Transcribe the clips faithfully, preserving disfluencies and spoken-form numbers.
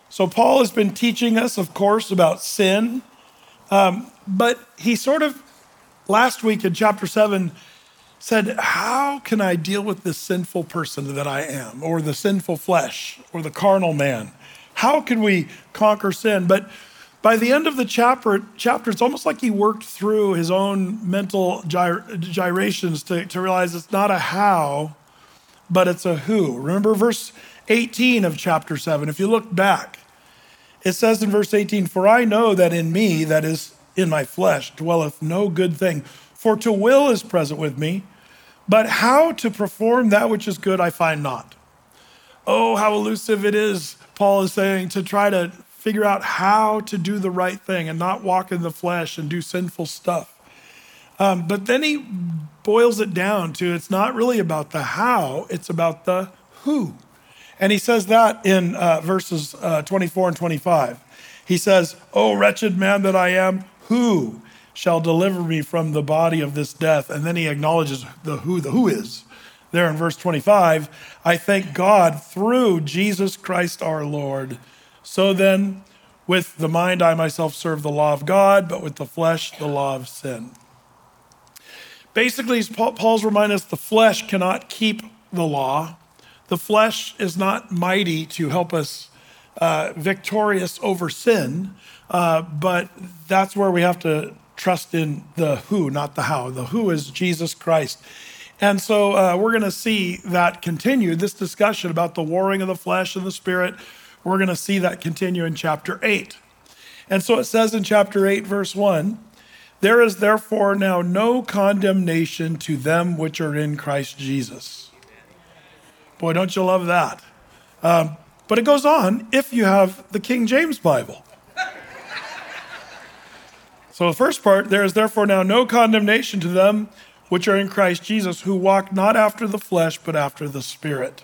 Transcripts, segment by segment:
So Paul has been teaching us, of course, about sin, um, but he sort of, last week in chapter seven, said, how can I deal with this sinful person that I am, or the sinful flesh, or the carnal man? How can we conquer sin? But by the end of the chapter, chapter it's almost like he worked through his own mental gyr- gyrations to, to realize it's not a how, but it's a who. Remember verse eighteen of chapter seven. If you look back, it says in verse eighteen, for I know that in me, that is in my flesh, dwelleth no good thing. For to will is present with me, but how to perform that which is good I find not. Oh, how elusive it is, Paul is saying, to try to figure out how to do the right thing and not walk in the flesh and do sinful stuff. Um, but then he boils it down to, it's not really about the how, it's about the who. And he says that in uh, verses uh, twenty-four and twenty-five. He says, oh, wretched man that I am, who shall deliver me from the body of this death? And then he acknowledges the who the who is. There in verse twenty-five, I thank God through Jesus Christ our Lord. So then, with the mind I myself serve the law of God, but with the flesh the law of sin. Basically, Paul's reminding us the flesh cannot keep the law. The flesh is not mighty to help us uh, victorious over sin, uh, but that's where we have to trust in the who, not the how. The who is Jesus Christ. And so uh, we're going to see that continue, this discussion about the warring of the flesh and the spirit. We're going to see that continue in chapter eight. And so it says in chapter eight, verse one, there is therefore now no condemnation to them which are in Christ Jesus. Boy, don't you love that? Um, but it goes on, if you have the King James Bible. So the first part, there is therefore now no condemnation to them which are in Christ Jesus, who walk not after the flesh, but after the Spirit.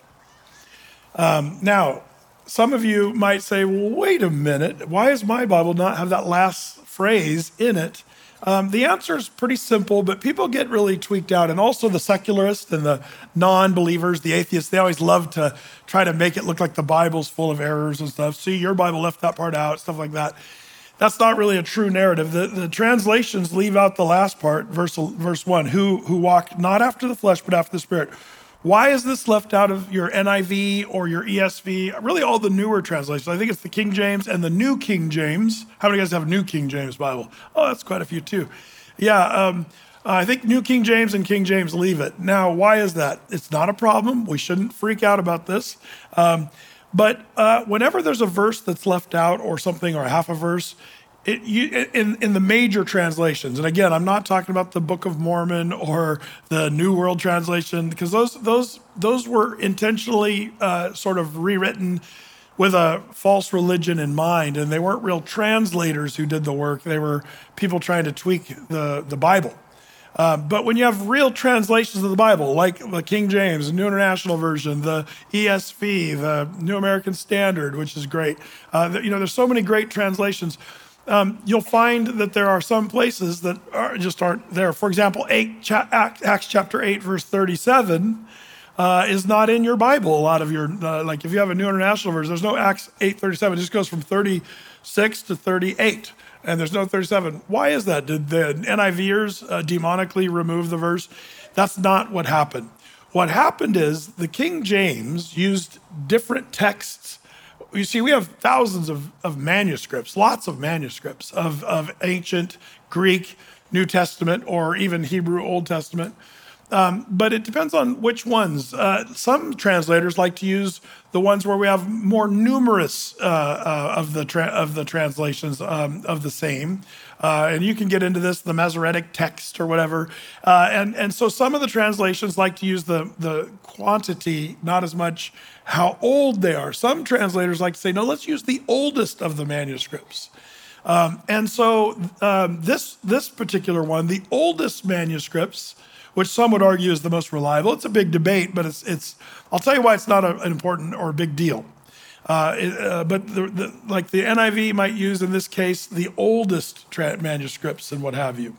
Um, now, some of you might say, well, wait a minute, why does my Bible not have that last phrase in it? Um, the answer is pretty simple, but people get really tweaked out. And also the secularists and the non-believers, the atheists, they always love to try to make it look like the Bible's full of errors and stuff. See, your Bible left that part out, stuff like that. That's not really a true narrative. The, the translations leave out the last part, verse, verse one, who, who walk not after the flesh, but after the Spirit. Why is this left out of your N I V or your E S V? Really all the newer translations. I think it's the King James and the New King James. How many of you guys have a New King James Bible? Oh, that's quite a few too. Yeah, um, I think New King James and King James leave it. Now, why is that? It's not a problem. We shouldn't freak out about this. Um, but uh, whenever there's a verse that's left out or something, or half a verse, It, you, in, in the major translations, and again, I'm not talking about the Book of Mormon or the New World Translation, because those those those were intentionally uh, sort of rewritten with a false religion in mind, and they weren't real translators who did the work. They were people trying to tweak the, the Bible. Uh, but when you have real translations of the Bible, like the King James, the New International Version, the E S V, the New American Standard, which is great, uh, you know, there's so many great translations. Um, you'll find that there are some places that are, just aren't there. For example, eight, cha- Acts chapter eight, verse thirty-seven uh, is not in your Bible. A lot of your, uh, like if you have a New International Version, there's no Acts eight thirty-seven. It just goes from thirty-six to thirty-eight, and there's no thirty-seven. Why is that? Did the N I Vers uh, demonically remove the verse? That's not what happened. What happened is the King James used different texts. You see, we have thousands of, of manuscripts, lots of manuscripts of, of ancient Greek, New Testament, or even Hebrew Old Testament. Um, but it depends on which ones. Uh, some translators like to use the ones where we have more numerous uh, uh, of the tra- of the translations um, of the same. Uh, and you can get into this, the Masoretic text or whatever. Uh, and, and so some of the translations like to use the, the quantity, not as much how old they are. Some translators like to say, no, let's use the oldest of the manuscripts. Um, and so um, this, this particular one, the oldest manuscripts, which some would argue is the most reliable. It's a big debate, but it's, it's I'll tell you why it's not a, an important or a big deal. Uh, it, uh, but the, the, like the N I V might use, in this case, the oldest tra- manuscripts and what have you.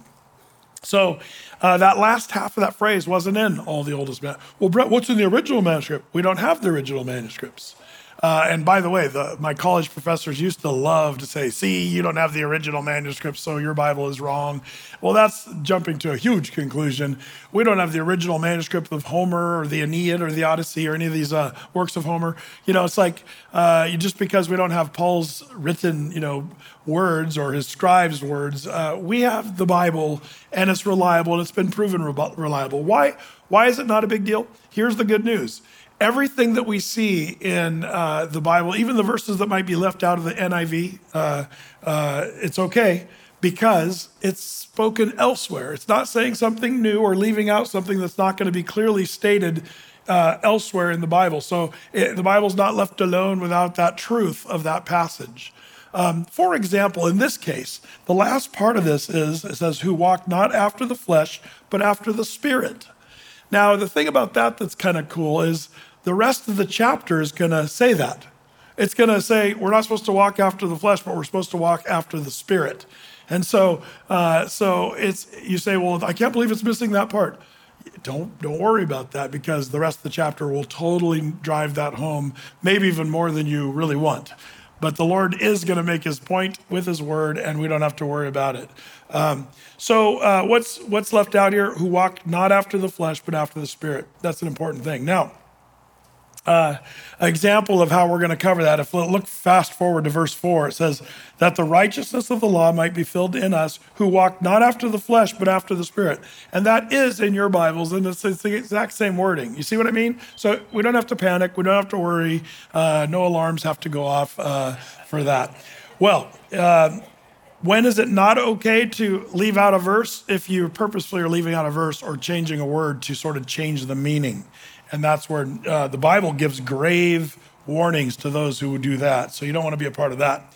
So uh, that last half of that phrase wasn't in all the oldest. Man- well, Brett, what's in the original manuscript? We don't have the original manuscripts. Uh, and by the way, the, my college professors used to love to say, see, you don't have the original manuscript, so your Bible is wrong. Well, that's jumping to a huge conclusion. We don't have the original manuscript of Homer or the Aeneid or the Odyssey or any of these uh, works of Homer. You know, it's like uh, just because we don't have Paul's written, you know, words or his scribes' words, uh, we have the Bible and it's reliable and it's been proven re- reliable. Why, why is it not a big deal? Here's the good news. Everything that we see in uh, the Bible, even the verses that might be left out of the N I V, uh, uh, it's okay because it's spoken elsewhere. It's not saying something new or leaving out something that's not going to be clearly stated uh, elsewhere in the Bible. So it, the Bible's not left alone without that truth of that passage. Um, for example, in this case, the last part of this is, it says, who walk not after the flesh, but after the Spirit. Now, the thing about that that's kind of cool is the rest of the chapter is going to say that. It's going to say we're not supposed to walk after the flesh, but we're supposed to walk after the Spirit. And so, uh, so it's you say, well, I can't believe it's missing that part. Don't don't worry about that because the rest of the chapter will totally drive that home, maybe even more than you really want. But the Lord is going to make his point with his word, and we don't have to worry about it. Um, so uh, what's what's left out here? Who walk not after the flesh, but after the Spirit. That's an important thing. Now, uh, an example of how we're going to cover that, if we look fast forward to verse four, it says that the righteousness of the law might be filled in us who walk not after the flesh, but after the Spirit. And that is in your Bibles, and it's, it's the exact same wording. You see what I mean? So we don't have to panic. We don't have to worry. Uh, no alarms have to go off uh, for that. Well, uh, when is it not okay to leave out a verse? If you purposefully are leaving out a verse or changing a word to sort of change the meaning. And that's where uh, the Bible gives grave warnings to those who would do that. So you don't want to be a part of that.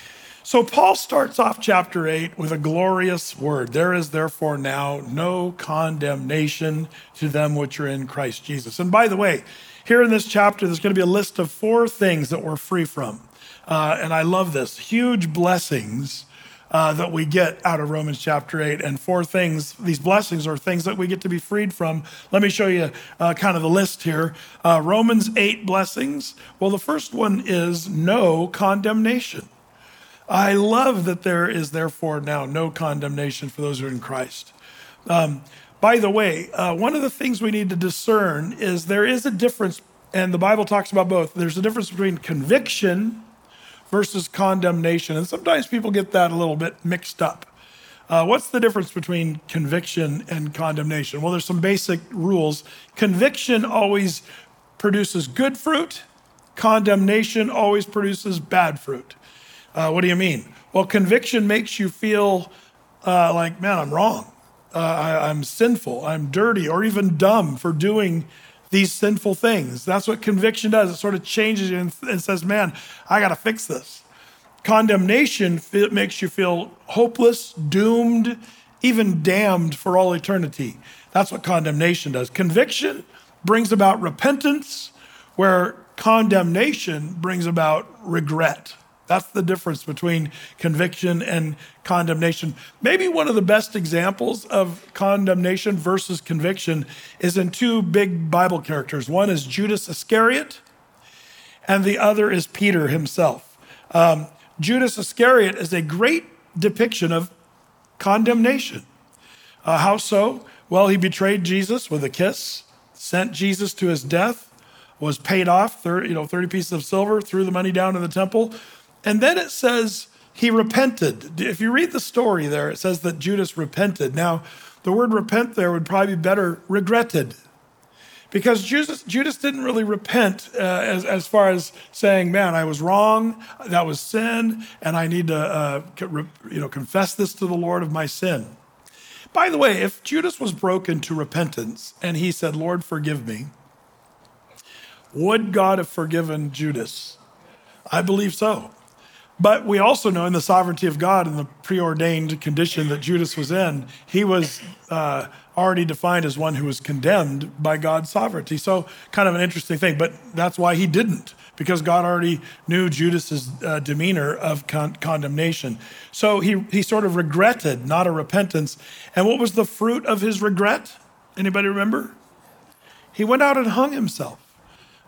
So Paul starts off chapter eight with a glorious word. There is therefore now no condemnation to them which are in Christ Jesus. And by the way, here in this chapter, there's going to be a list of four things that we're free from. Uh, and I love this. Huge blessings Uh, that we get out of Romans chapter eight. And four things, these blessings are things that we get to be freed from. Let me show you uh, kind of the list here. Uh, Romans eight blessings. Well, the first one is no condemnation. I love that there is therefore now no condemnation for those who are in Christ. Um, by the way, uh, one of the things we need to discern is there is a difference, and the Bible talks about both. There's a difference between conviction versus condemnation. And sometimes people get that a little bit mixed up. Uh, what's the difference between conviction and condemnation? Well, there's some basic rules. Conviction always produces good fruit. Condemnation always produces bad fruit. Uh, what do you mean? Well, conviction makes you feel uh, like, man, I'm wrong. Uh, I, I'm sinful. I'm dirty or even dumb for doing these sinful things. That's what conviction does. It sort of changes you and, and says, man, I got to fix this. Condemnation f- makes you feel hopeless, doomed, even damned for all eternity. That's what condemnation does. Conviction brings about repentance, where condemnation brings about regret. That's the difference between conviction and condemnation. Maybe one of the best examples of condemnation versus conviction is in two big Bible characters. One is Judas Iscariot, and the other is Peter himself. Um, Judas Iscariot is a great depiction of condemnation. Uh, how so? Well, he betrayed Jesus with a kiss, sent Jesus to his death, was paid off, thirty, you know, thirty pieces of silver, threw the money down in the temple. And then it says he repented. If you read the story there, it says that Judas repented. Now, the word repent there would probably be better regretted. Because Judas, Judas didn't really repent uh, as, as far as saying, man, I was wrong, that was sin, and I need to uh, you know, confess this to the Lord of my sin. By the way, if Judas was broken to repentance and he said, Lord, forgive me, would God have forgiven Judas? I believe so. But we also know in the sovereignty of God and the preordained condition that Judas was in, he was uh, already defined as one who was condemned by God's sovereignty. So kind of an interesting thing, but that's why he didn't, because God already knew Judas's uh, demeanor of con- condemnation. So he, he sort of regretted, not a repentance. And what was the fruit of his regret? Anybody remember? He went out and hung himself.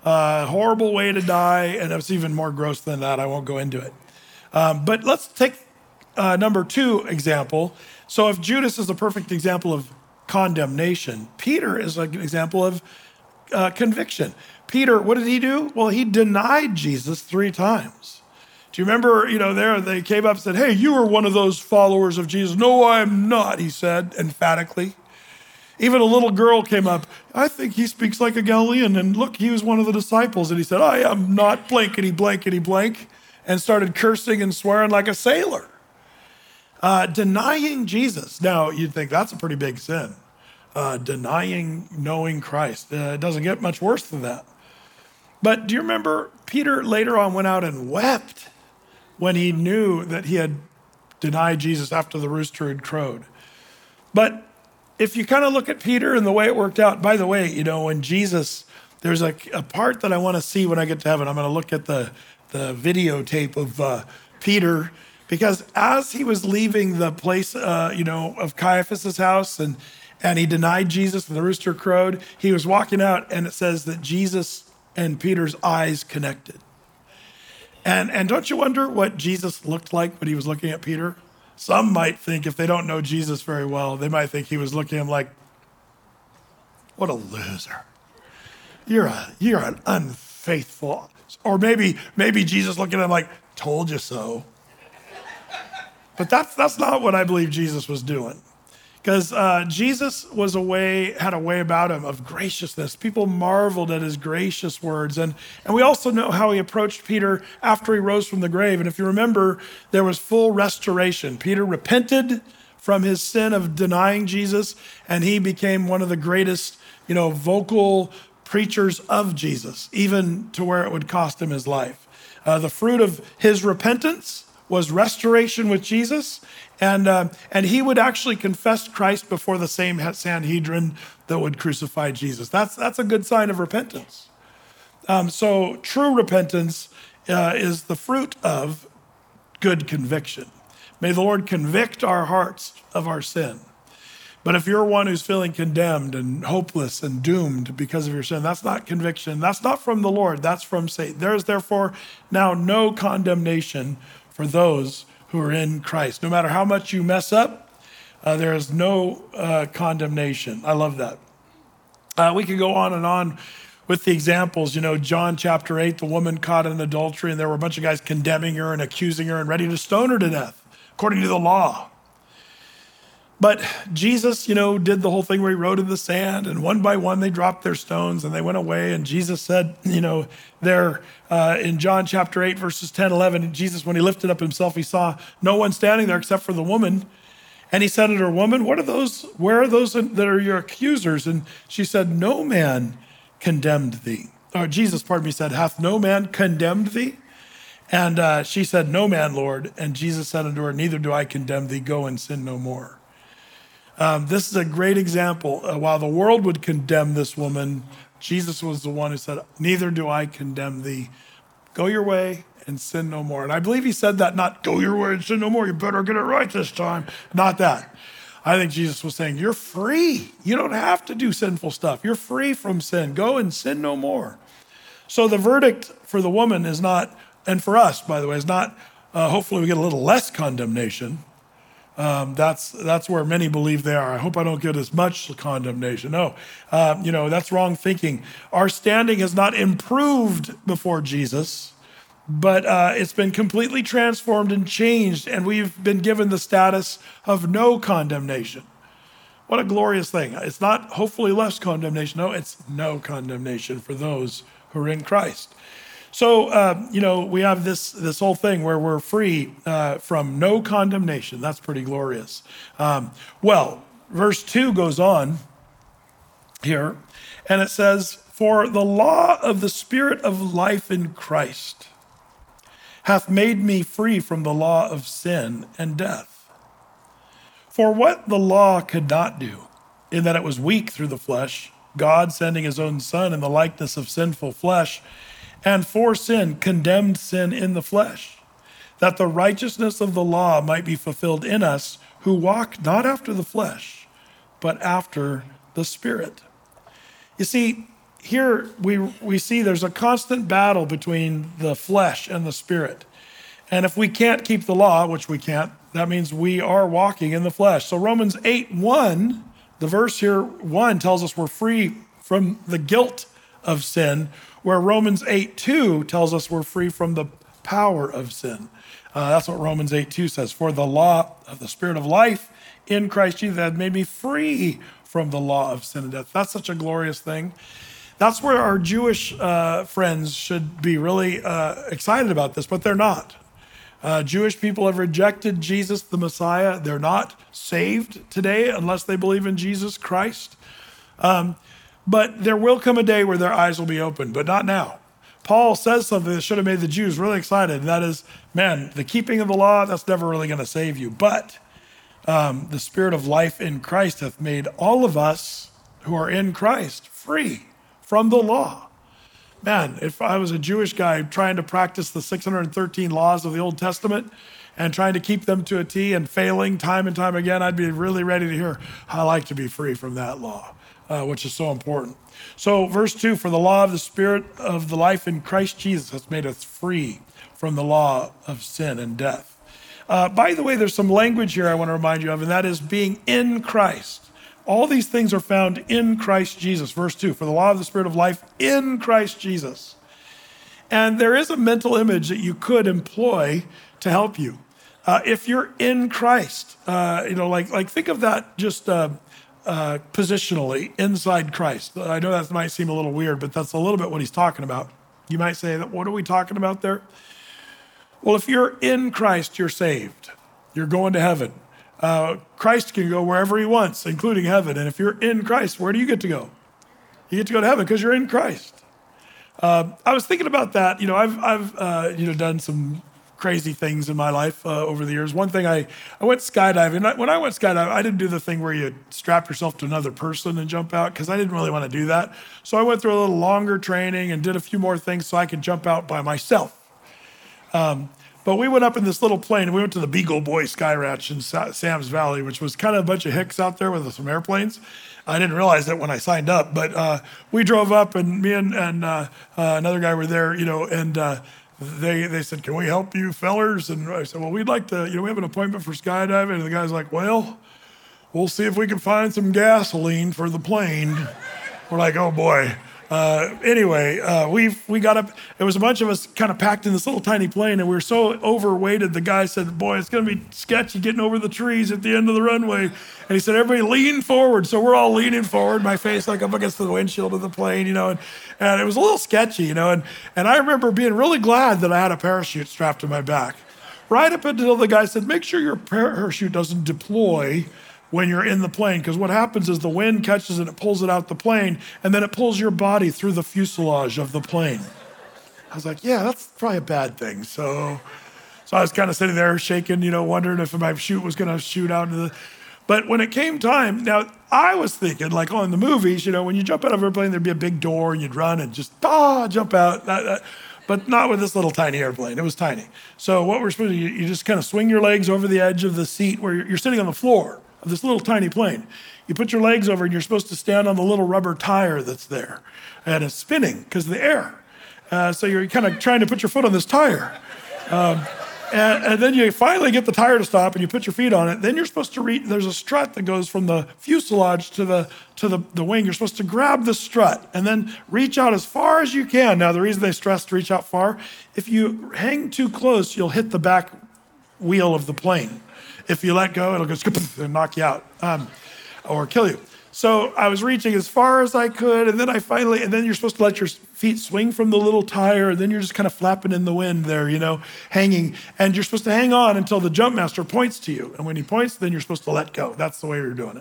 uh, horrible way to die, and it's even more gross than that. I won't go into it. Um, but let's take uh, number two example. So if Judas is a perfect example of condemnation, Peter is like an example of uh, conviction. Peter, what did he do? Well, he denied Jesus three times. Do you remember, you know, there they came up and said, hey, you are one of those followers of Jesus. No, I'm not, he said emphatically. Even a little girl came up. I think he speaks like a Galilean. And look, he was one of the disciples. And he said, I am not blankety, blankety, blank. And started cursing and swearing like a sailor. Uh, denying Jesus. Now, you'd think that's a pretty big sin. Uh, denying knowing Christ. Uh, it doesn't get much worse than that. But do you remember Peter later on went out and wept when he knew that he had denied Jesus after the rooster had crowed? But if you kind of look at Peter and the way it worked out, by the way, you know, when Jesus, there's a, a part that I want to see when I get to heaven. I'm going to look at the, the videotape of uh, Peter, because as he was leaving the place, uh, you know, of Caiaphas's house and, and he denied Jesus and the rooster crowed, he was walking out and it says that Jesus and Peter's eyes connected. And, and don't you wonder what Jesus looked like when he was looking at Peter? Some might think, if they don't know Jesus very well, they might think he was looking at him like, what a loser. You're a, you're an unfaithful. Or maybe, maybe Jesus looking at him like, told you so. But that's, that's not what I believe Jesus was doing. Because uh, Jesus was a way, had a way about him of graciousness. People marveled at his gracious words. And, and we also know how he approached Peter after he rose from the grave. And if you remember, there was full restoration. Peter repented from his sin of denying Jesus, and he became one of the greatest, you know, vocal preachers of Jesus, even to where it would cost him his life. Uh, the fruit of his repentance was restoration with Jesus. And uh, and he would actually confess Christ before the same Sanhedrin that would crucify Jesus. That's that's a good sign of repentance. Um, so true repentance uh, is the fruit of good conviction. May the Lord convict our hearts of our sin. But if you're one who's feeling condemned and hopeless and doomed because of your sin, that's not conviction. That's not from the Lord. That's from Satan. There is therefore now no condemnation for those who are in Christ. No matter how much you mess up, uh, there is no uh, condemnation. I love that. Uh, we could go on and on with the examples. You know, John chapter eight, the woman caught in adultery, and there were a bunch of guys condemning her and accusing her and ready to stone her to death, according to the law. But Jesus, you know, did the whole thing where he wrote in the sand, and one by one they dropped their stones and they went away. And Jesus said, you know, there uh, in John chapter eight, verses ten, eleven, Jesus, when he lifted up himself, he saw no one standing there except for the woman. And he said to her, woman, what are those, where are those that are your accusers? And she said, no man condemned thee. Or Jesus, pardon me, said, hath no man condemned thee? And uh, she said, no man, Lord. And Jesus said unto her, neither do I condemn thee, go and sin no more. Um, this is a great example. Uh, while the world would condemn this woman, Jesus was the one who said, neither do I condemn thee. Go your way and sin no more. And I believe he said that, not go your way and sin no more. You better get it right this time. Not that. I think Jesus was saying, you're free. You don't have to do sinful stuff. You're free from sin. Go and sin no more. So the verdict for the woman is not, and for us, by the way, is not, uh, hopefully we get a little less condemnation. Um, that's that's where many believe they are. I hope I don't get as much condemnation. No, uh, you know, that's wrong thinking. Our standing has not improved before Jesus, but uh, it's been completely transformed and changed, and we've been given the status of no condemnation. What a glorious thing. It's not hopefully less condemnation. No, it's no condemnation for those who are in Christ. So, uh, you know, we have this this whole thing where we're free uh, from no condemnation. That's pretty glorious. Um, well, verse two goes on here, and it says, for the law of the Spirit of life in Christ hath made me free from the law of sin and death. For what the law could not do, in that it was weak through the flesh, God sending his own Son in the likeness of sinful flesh, and for sin condemned sin in the flesh, that the righteousness of the law might be fulfilled in us who walk not after the flesh, but after the Spirit. You see, here we, we see there's a constant battle between the flesh and the spirit. And if we can't keep the law, which we can't, that means we are walking in the flesh. So Romans eight one, the verse here, one, tells us we're free from the guilt of sin, where Romans eight two tells us we're free from the power of sin. Uh, that's what Romans eight two says. For the law of the Spirit of life in Christ Jesus had made me free from the law of sin and death. That's such a glorious thing. That's where our Jewish uh, friends should be really uh, excited about this, but they're not. Uh, Jewish people have rejected Jesus, the Messiah. They're not saved today unless they believe in Jesus Christ. Um, but there will come a day where their eyes will be opened, but not now. Paul says something that should have made the Jews really excited, and that is, man, the keeping of the law, that's never really going to save you. But um, the Spirit of life in Christ hath made all of us who are in Christ free from the law. Man, if I was a Jewish guy trying to practice the six hundred thirteen laws of the Old Testament and trying to keep them to a T and failing time and time again, I'd be really ready to hear, I like to be free from that law, uh, which is so important. So verse two, for the law of the Spirit of the life in Christ Jesus has made us free from the law of sin and death. Uh, by the way, there's some language here I want to remind you of, and that is being in Christ. All these things are found in Christ Jesus. Verse two, for the law of the Spirit of life in Christ Jesus. And there is a mental image that you could employ to help you. Uh, if you're in Christ, uh, you know, like, like think of that just uh, uh, positionally inside Christ. I know that might seem a little weird, but that's a little bit what he's talking about. You might say, what are we talking about there? Well, if you're in Christ, you're saved. You're going to heaven. Uh, Christ can go wherever he wants, including heaven. And if you're in Christ, where do you get to go? You get to go to heaven because you're in Christ. Uh, I was thinking about that. You know, I've, I've uh, you know, done some crazy things in my life uh, over the years. One thing, I, I went skydiving. When I went skydiving, I didn't do the thing where you strap yourself to another person and jump out because I didn't really want to do that. So I went through a little longer training and did a few more things so I could jump out by myself. Um, But we went up in this little plane, and we went to the Beagle Boy Sky Ranch in Sa- Sam's Valley, which was kind of a bunch of hicks out there with some airplanes. I didn't realize that when I signed up, but uh, we drove up, and me and, and uh, uh, another guy were there, you know, and uh, they they said, can we help you fellers? And I said, well, we'd like to, you know, we have an appointment for skydiving. And the guy's like, well, we'll see if we can find some gasoline for the plane. We're like, oh boy. Uh, anyway, uh, we we got up. It was a bunch of us kind of packed in this little tiny plane, and we were so overweighted. The guy said, boy, it's going to be sketchy getting over the trees at the end of the runway. And he said, everybody lean forward. So we're all leaning forward, my face like up against the windshield of the plane, you know, and, and it was a little sketchy, you know. And, and I remember being really glad that I had a parachute strapped to my back. Right up until the guy said, make sure your parachute doesn't deploy when you're in the plane, because what happens is the wind catches it, it pulls it out the plane, and then it pulls your body through the fuselage of the plane. I was like, yeah, that's probably a bad thing. So, so I was kind of sitting there shaking, you know, wondering if my chute was going to shoot out into the. But when it came time, now I was thinking, like, oh, in the movies, you know, when you jump out of an airplane, there'd be a big door, and you'd run and just ah, jump out. That, that. But not with this little tiny airplane. It was tiny. So what we're supposed to do, you, you just kind of swing your legs over the edge of the seat where you're, you're sitting on the floor of this little tiny plane. You put your legs over and you're supposed to stand on the little rubber tire that's there. And it's spinning because of the air. Uh, so you're kind of trying to put your foot on this tire. Um, and, and then you finally get the tire to stop and you put your feet on it. Then you're supposed to reach, there's a strut that goes from the fuselage to the to the, the wing. You're supposed to grab the strut and then reach out as far as you can. Now, the reason they stress to reach out far, if you hang too close, you'll hit the back wheel of the plane. If you let go, it'll go and knock you out um, or kill you. So I was reaching as far as I could, and then I finally, and then you're supposed to let your feet swing from the little tire, and then you're just kind of flapping in the wind there, you know, hanging, and you're supposed to hang on until the jump master points to you. And when he points, then you're supposed to let go. That's the way you're doing it.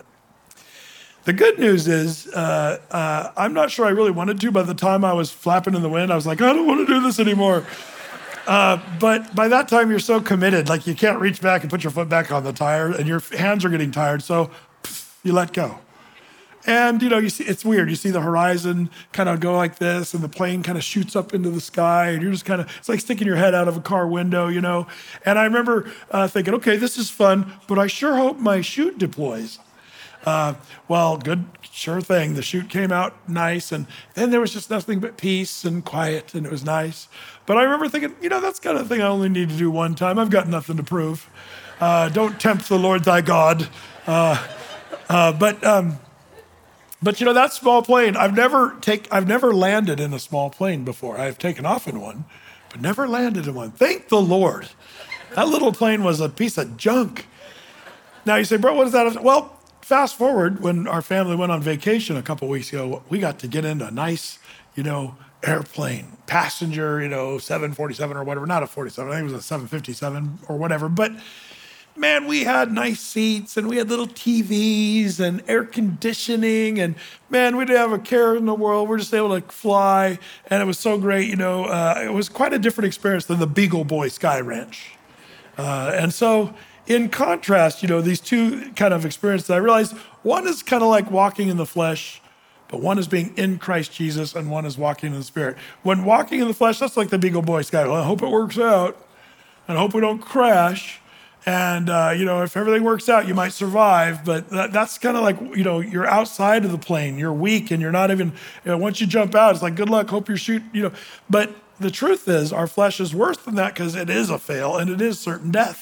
The good news is, uh, uh, I'm not sure I really wanted to. By the time I was flapping in the wind, I was like, I don't want to do this anymore. Uh, but by that time, you're so committed, like you can't reach back and put your foot back on the tire, and your hands are getting tired, so pff, you let go. And, you know, you see, it's weird. You see the horizon kind of go like this, and the plane kind of shoots up into the sky, and you're just kind of, it's like sticking your head out of a car window, you know. And I remember uh, thinking, okay, this is fun, but I sure hope my chute deploys. Uh, well, good, sure thing. The shoot came out nice, and then there was just nothing but peace and quiet, and it was nice. But I remember thinking, you know, that's kind of thing I only need to do one time. I've got nothing to prove. Uh, don't tempt the Lord thy God. Uh, uh, but um, but you know, that small plane, I've never take, I've never landed in a small plane before. I've taken off in one, but never landed in one. Thank the Lord. That little plane was a piece of junk. Now you say, bro, what is that? Well, fast forward, when our family went on vacation a couple weeks ago, we got to get into a nice, you know, airplane, passenger, you know, seven forty-seven or whatever, not a forty-seven, I think it was a seven fifty-seven or whatever. But man, we had nice seats and we had little T Vs and air conditioning, and man, we didn't have a care in the world. We're just able to fly, and it was so great. You know, uh, it was quite a different experience than the Beagle Boy Sky Ranch. Uh, and so in contrast, you know, these two kind of experiences, I realized one is kind of like walking in the flesh, but one is being in Christ Jesus, and one is walking in the Spirit. When walking in the flesh, that's like the Beagle Boy Sky. Well, I hope it works out, and I hope we don't crash. And, uh, you know, if everything works out, you might survive. But that, that's kind of like, you know, you're outside of the plane. You're weak, and you're not even, you know, once you jump out, it's like, good luck, hope you're shooting, you know. But the truth is, our flesh is worse than that, because it is a fail, and it is certain death.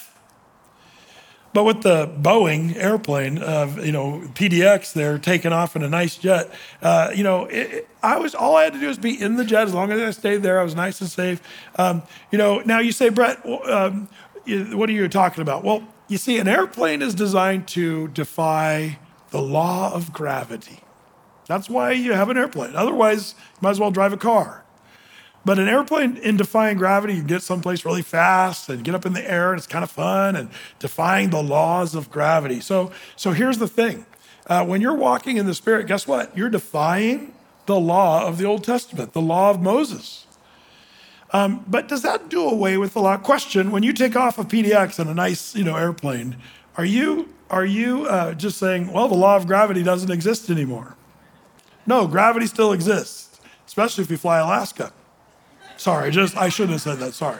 But with the Boeing airplane, uh, you know, P D X, they're taking off in a nice jet. Uh, you know, it, it, I was all I had to do was be in the jet. As long as I stayed there, I was nice and safe. Um, you know, now you say, Brett, um, what are you talking about? Well, you see, an airplane is designed to defy the law of gravity. That's why you have an airplane. Otherwise, you might as well drive a car. But an airplane, in defying gravity, you get someplace really fast and get up in the air, and it's kind of fun, and defying the laws of gravity. So, so here's the thing. Uh, when you're walking in the Spirit, guess what? You're defying the law of the Old Testament, the law of Moses. Um, but does that do away with the law? Question, when you take off a P D X in a nice, you know, airplane, are you, are you uh, just saying, well, the law of gravity doesn't exist anymore? No, gravity still exists, especially if you fly Alaska. Sorry, just I shouldn't have said that, sorry.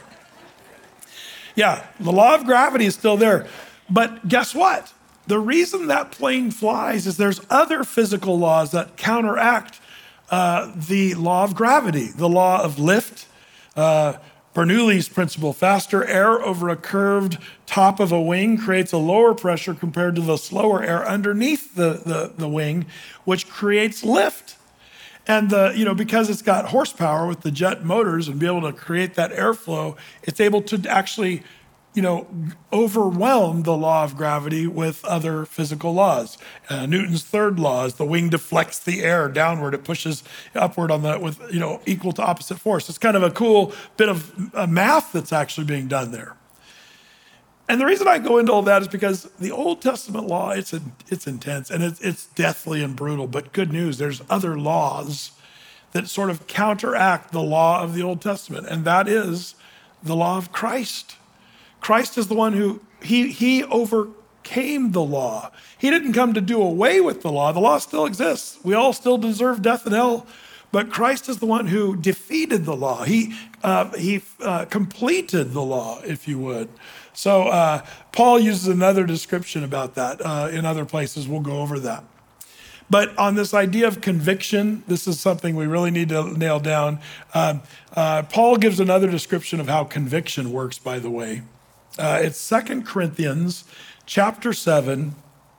Yeah, the law of gravity is still there. But guess what? The reason that plane flies is there's other physical laws that counteract uh, the law of gravity, the law of lift, uh, Bernoulli's principle. Faster air over a curved top of a wing creates a lower pressure compared to the slower air underneath the, the, the wing, which creates lift. And the, you know, because it's got horsepower with the jet motors and be able to create that airflow, it's able to actually, you know, overwhelm the law of gravity with other physical laws. Uh, Newton's third law is the wing deflects the air downward. It pushes upward on the, with, you know, equal to opposite force. It's kind of a cool bit of uh, math that's actually being done there. And the reason I go into all that is because the Old Testament law, it's a, it's intense, and it's, it's deathly and brutal. But good news, there's other laws that sort of counteract the law of the Old Testament, and that is the law of Christ. Christ is the one who, he, he overcame the law. He didn't come to do away with the law. The law still exists. We all still deserve death and hell. But Christ is the one who defeated the law. He, uh, he uh, completed the law, if you would. So uh, Paul uses another description about that uh, in other places. We'll go over that. But on this idea of conviction, this is something we really need to nail down. Um, uh, Paul gives another description of how conviction works, by the way. Uh, it's Second Corinthians chapter seven,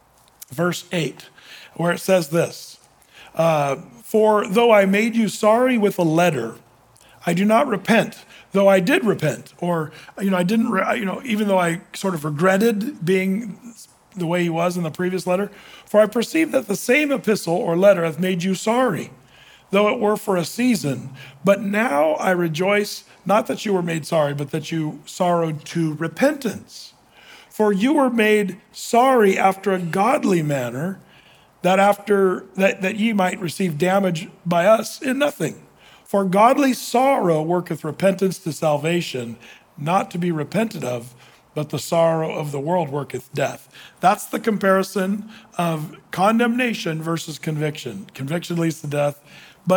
verse eight, where it says this. Uh, For though I made you sorry with a letter, I do not repent, though I did repent. Or, you know, I didn't, re- you know, even though I sort of regretted being the way he was in the previous letter. For I perceive that the same epistle or letter hath made you sorry, though it were for a season. But now I rejoice, not that you were made sorry, but that you sorrowed to repentance. For you were made sorry after a godly manner, that after that, that ye might receive damage by us in nothing. For godly sorrow worketh repentance to salvation, not to be repented of, but the sorrow of the world worketh death. That's the comparison of condemnation versus conviction. Conviction leads to death, but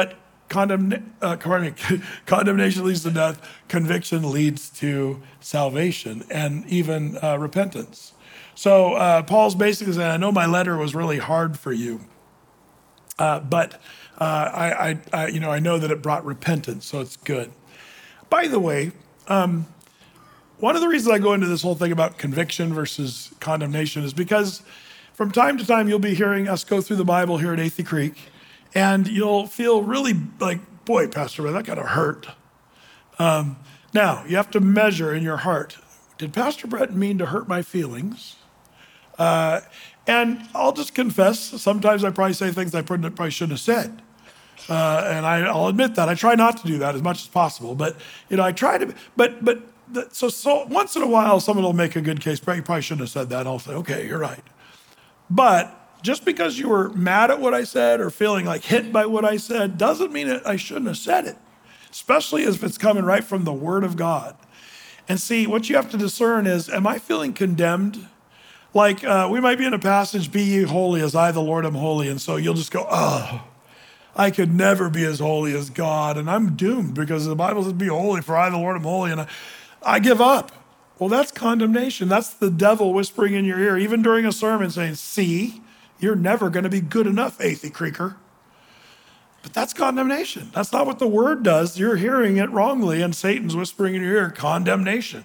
condemn, uh, condemnation leads to death, conviction leads to salvation and even uh, repentance. So uh, Paul's basically saying, I know my letter was really hard for you, uh, but uh, I, I, I, you know, I know that it brought repentance, so it's good. By the way, um, one of the reasons I go into this whole thing about conviction versus condemnation is because from time to time you'll be hearing us go through the Bible here at Athey Creek, and you'll feel really like, boy, Pastor Brett, that kind of hurt. Um, now, you have to measure in your heart, did Pastor Brett mean to hurt my feelings? Uh, and I'll just confess, sometimes I probably say things I probably shouldn't have said. Uh, and I, I'll admit that. I try not to do that as much as possible. But, you know, I try to, but, but, the, so, so once in a while, someone will make a good case. You probably shouldn't have said that. I'll say, okay, you're right. But just because you were mad at what I said or feeling like hit by what I said doesn't mean that I shouldn't have said it, especially if it's coming right from the Word of God. And see, what you have to discern is, am I feeling condemned? Like uh, we might be in a passage, be ye holy as I, the Lord, am holy. And so you'll just go, oh, I could never be as holy as God. And I'm doomed because the Bible says, be holy for I, the Lord, am holy. And I, I give up. Well, that's condemnation. That's the devil whispering in your ear, even during a sermon saying, see, you're never going to be good enough, Athey Creeker. But that's condemnation. That's not what the Word does. You're hearing it wrongly, and Satan's whispering in your ear, condemnation.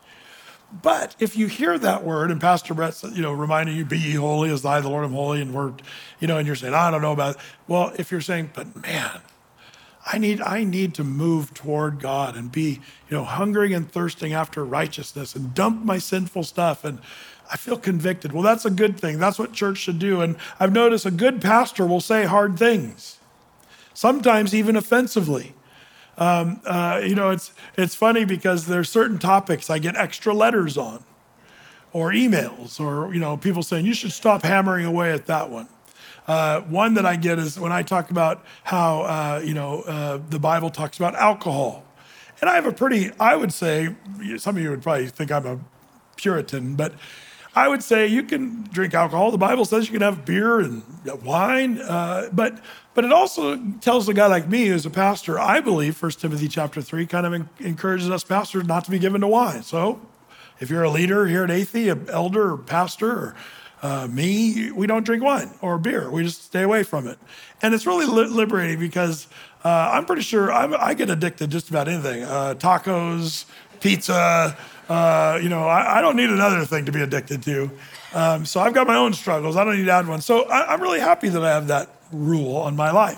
But if you hear that word, and Pastor Brett, you know, reminding you, be ye holy as I, the Lord, am holy, and we're, you know, and you're saying, I don't know about it. Well, if you're saying, but man, I need, I need to move toward God and be, you know, hungering and thirsting after righteousness and dump my sinful stuff, and I feel convicted. Well, that's a good thing. That's what church should do. And I've noticed a good pastor will say hard things, sometimes even offensively. Um, uh, you know, it's it's funny because there's certain topics I get extra letters on or emails or, you know, people saying, you should stop hammering away at that one. Uh, one that I get is when I talk about how, uh, you know, uh, the Bible talks about alcohol. And I have a pretty, I would say, some of you would probably think I'm a Puritan, but I would say you can drink alcohol. The Bible says you can have beer and wine, uh, but but it also tells a guy like me who's a pastor, I believe First Timothy chapter three kind of encourages us pastors not to be given to wine. So if you're a leader here at Athey, an elder or pastor or uh, me, we don't drink wine or beer. We just stay away from it. And it's really li- liberating because uh, I'm pretty sure I'm, I get addicted to just about anything. Uh, tacos, pizza, Uh, you know, I, I don't need another thing to be addicted to. Um, so I've got my own struggles. I don't need to add one. So I, I'm really happy that I have that rule on my life.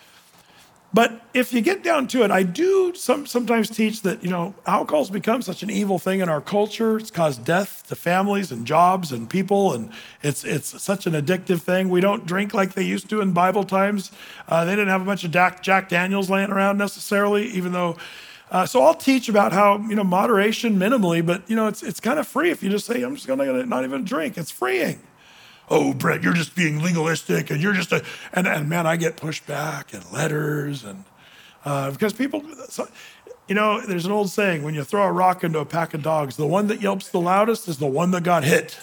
But if you get down to it, I do some, sometimes teach that, you know, alcohol's become such an evil thing in our culture. It's caused death to families and jobs and people, and it's it's such an addictive thing. We don't drink like they used to in Bible times. Uh, they didn't have a bunch of Jack, Jack Daniels laying around necessarily, even though Uh, so I'll teach about how, you know, moderation minimally, but, you know, it's it's kind of free if you just say, I'm just going to not even drink. It's freeing. Oh, Brett, you're just being legalistic and you're just a, and, and man, I get pushed back and letters and, uh, because people, so, you know, there's an old saying, when you throw a rock into a pack of dogs, the one that yelps the loudest is the one that got hit.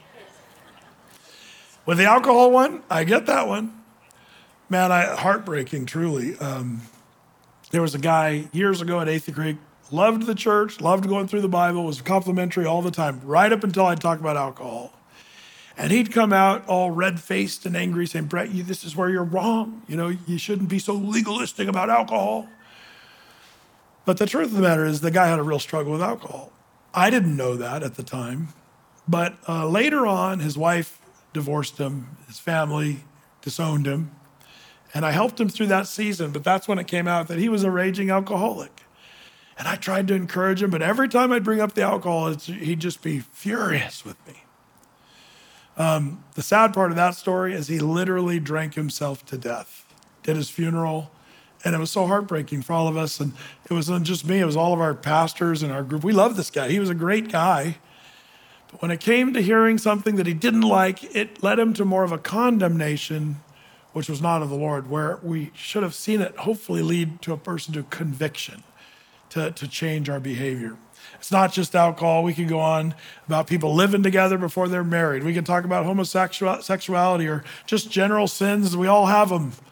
With the alcohol one, I get that one. Man, I heartbreaking, truly. Um, There was a guy years ago at Athey Creek, loved the church, loved going through the Bible, was complimentary all the time, right up until I'd talk about alcohol. And he'd come out all red-faced and angry saying, Brett, you, this is where you're wrong. You know, you shouldn't be so legalistic about alcohol. But the truth of the matter is the guy had a real struggle with alcohol. I didn't know that at the time. But uh, later on, his wife divorced him, his family disowned him. And I helped him through that season, but that's when it came out that he was a raging alcoholic. And I tried to encourage him, but every time I'd bring up the alcohol, it's, he'd just be furious with me. Um, the sad part of that story is he literally drank himself to death, did his funeral, and it was so heartbreaking for all of us. And it wasn't just me, it was all of our pastors and our group. We loved this guy. He was a great guy. But when it came to hearing something that he didn't like, it led him to more of a condemnation, which was not of the Lord, where we should have seen it hopefully lead to a person to conviction, to, to change our behavior. It's not just alcohol. We can go on about people living together before they're married. We can talk about homosexuality or just general sins. We all have them.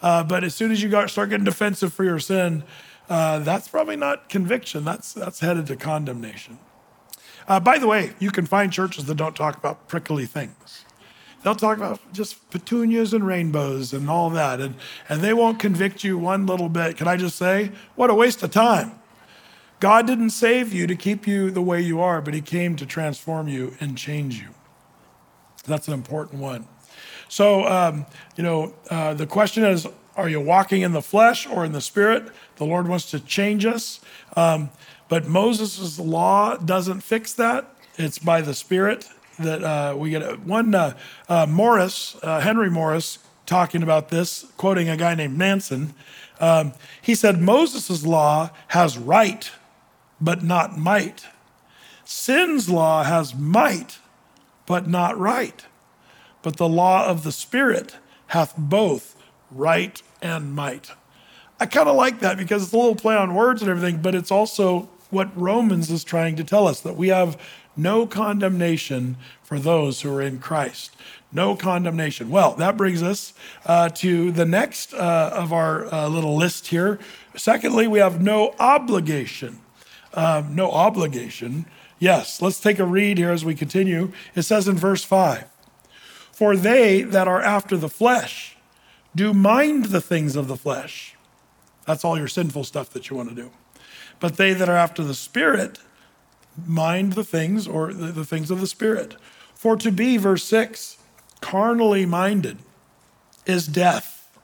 Uh, but as soon as you got, start getting defensive for your sin, uh, that's probably not conviction. That's, that's headed to condemnation. Uh, by the way, you can find churches that don't talk about prickly things. They'll talk about just petunias and rainbows and all that, and, and they won't convict you one little bit. Can I just say, what a waste of time. God didn't save you to keep you the way you are, but he came to transform you and change you. That's an important one. So, um, you know, uh, the question is, are you walking in the flesh or in the spirit? The Lord wants to change us. Um, but Moses' law doesn't fix that. It's by the Spirit that uh, we get it. One, uh, uh, Morris, uh, Henry Morris, talking about this, quoting a guy named Manson, um, he said, Moses' law has right, but not might. Sin's law has might, but not right. But the law of the Spirit hath both right and might. I kind of like that because it's a little play on words and everything, but it's also what Romans is trying to tell us, that we have no condemnation for those who are in Christ. No condemnation. Well, that brings us uh, to the next uh, of our uh, little list here. Secondly, we have no obligation. Um, no obligation. Yes, let's take a read here as we continue. It says in verse five, for they that are after the flesh do mind the things of the flesh. That's all your sinful stuff that you want to do. But they that are after the Spirit mind the things, or the, the things of the Spirit. For to be, verse six, carnally minded is death,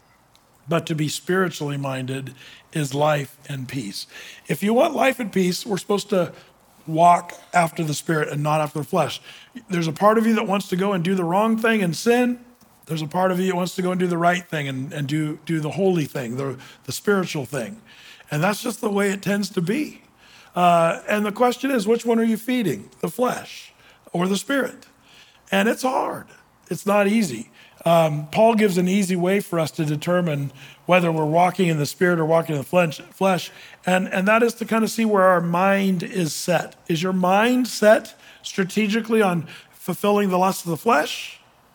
but to be spiritually minded is life and peace. If you want life and peace, we're supposed to walk after the Spirit and not after the flesh. There's a part of you that wants to go and do the wrong thing and sin. There's a part of you that wants to go and do the right thing and, and do, do the holy thing, the, the spiritual thing. And that's just the way it tends to be. Uh, and the question is, which one are you feeding? The flesh or the Spirit? And it's hard. It's not easy. Um, Paul gives an easy way for us to determine whether we're walking in the Spirit or walking in the flesh. flesh. And, and that is to kind of see where our mind is set. Is your mind set strategically on fulfilling the lust of the flesh?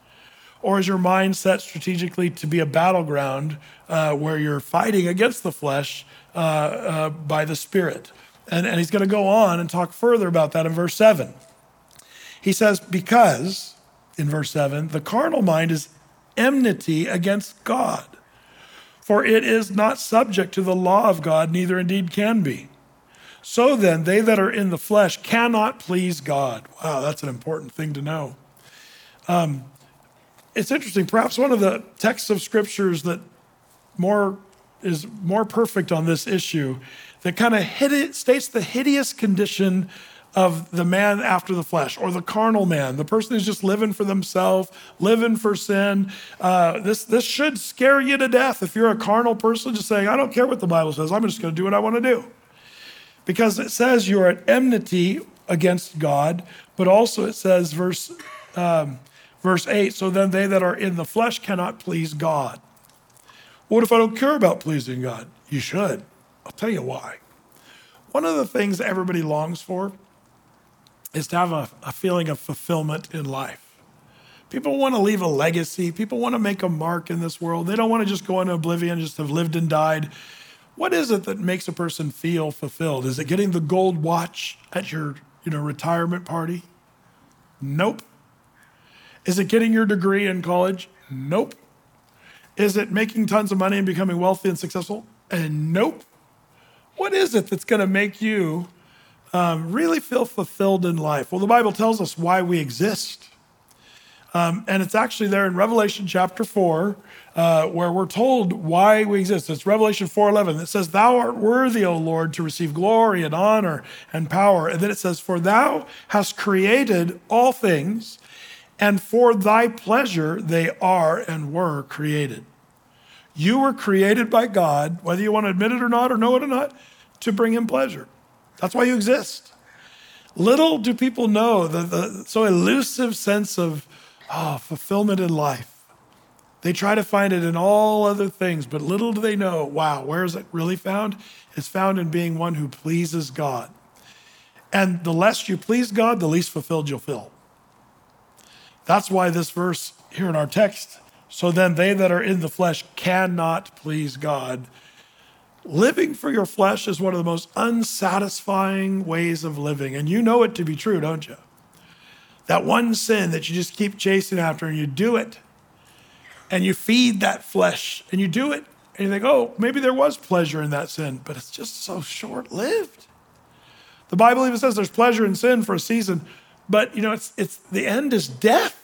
Or is your mind set strategically to be a battleground uh, where you're fighting against the flesh uh, uh, by the Spirit? And, and he's going to go on and talk further about that in verse seven. He says, because, in verse seven, the carnal mind is enmity against God, for it is not subject to the law of God, neither indeed can be. So then, they that are in the flesh cannot please God. Wow, that's an important thing to know. Um, it's interesting. Perhaps one of the texts of scriptures that more is more perfect on this issue, that kind of hid, states the hideous condition of the man after the flesh, or the carnal man, the person who's just living for themselves, living for sin. Uh, this, this should scare you to death if you're a carnal person just saying, I don't care what the Bible says, I'm just going to do what I want to do. Because it says you're at enmity against God, but also it says, verse, um, verse eight, so then they that are in the flesh cannot please God. What if I don't care about pleasing God? You should. I'll tell you why. One of the things that everybody longs for is to have a, a feeling of fulfillment in life. People want to leave a legacy. People want to make a mark in this world. They don't want to just go into oblivion, just have lived and died. What is it that makes a person feel fulfilled? Is it getting the gold watch at your, you know, retirement party? Nope. Is it getting your degree in college? Nope. Is it making tons of money and becoming wealthy and successful? And nope. What is it that's going to make you um, really feel fulfilled in life? Well, the Bible tells us why we exist. Um, and it's actually there in Revelation chapter four, uh, where we're told why we exist. It's Revelation four eleven. It says, thou art worthy, O Lord, to receive glory and honor and power. And then it says, for thou hast created all things, and for thy pleasure they are and were created. You were created by God, whether you want to admit it or not, or know it or not, to bring him pleasure. That's why you exist. Little do people know the, the so elusive sense of oh, fulfillment in life. They try to find it in all other things, but little do they know, wow, where is it really found? It's found in being one who pleases God. And the less you please God, the least fulfilled you'll feel. That's why this verse here in our text So then they that are in the flesh cannot please God. Living for your flesh is one of the most unsatisfying ways of living. And you know it to be true, don't you? That one sin that you just keep chasing after, and you do it. And you feed that flesh and you do it. And you think, oh, maybe there was pleasure in that sin, but it's just so short-lived. The Bible even says there's pleasure in sin for a season, but you know, it's it's the end is death.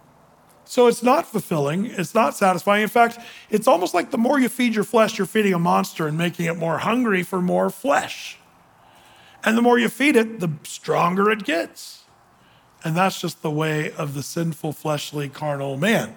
So it's not fulfilling, it's not satisfying. In fact, it's almost like the more you feed your flesh, you're feeding a monster and making it more hungry for more flesh. And the more you feed it, the stronger it gets. And that's just the way of the sinful, fleshly, carnal man.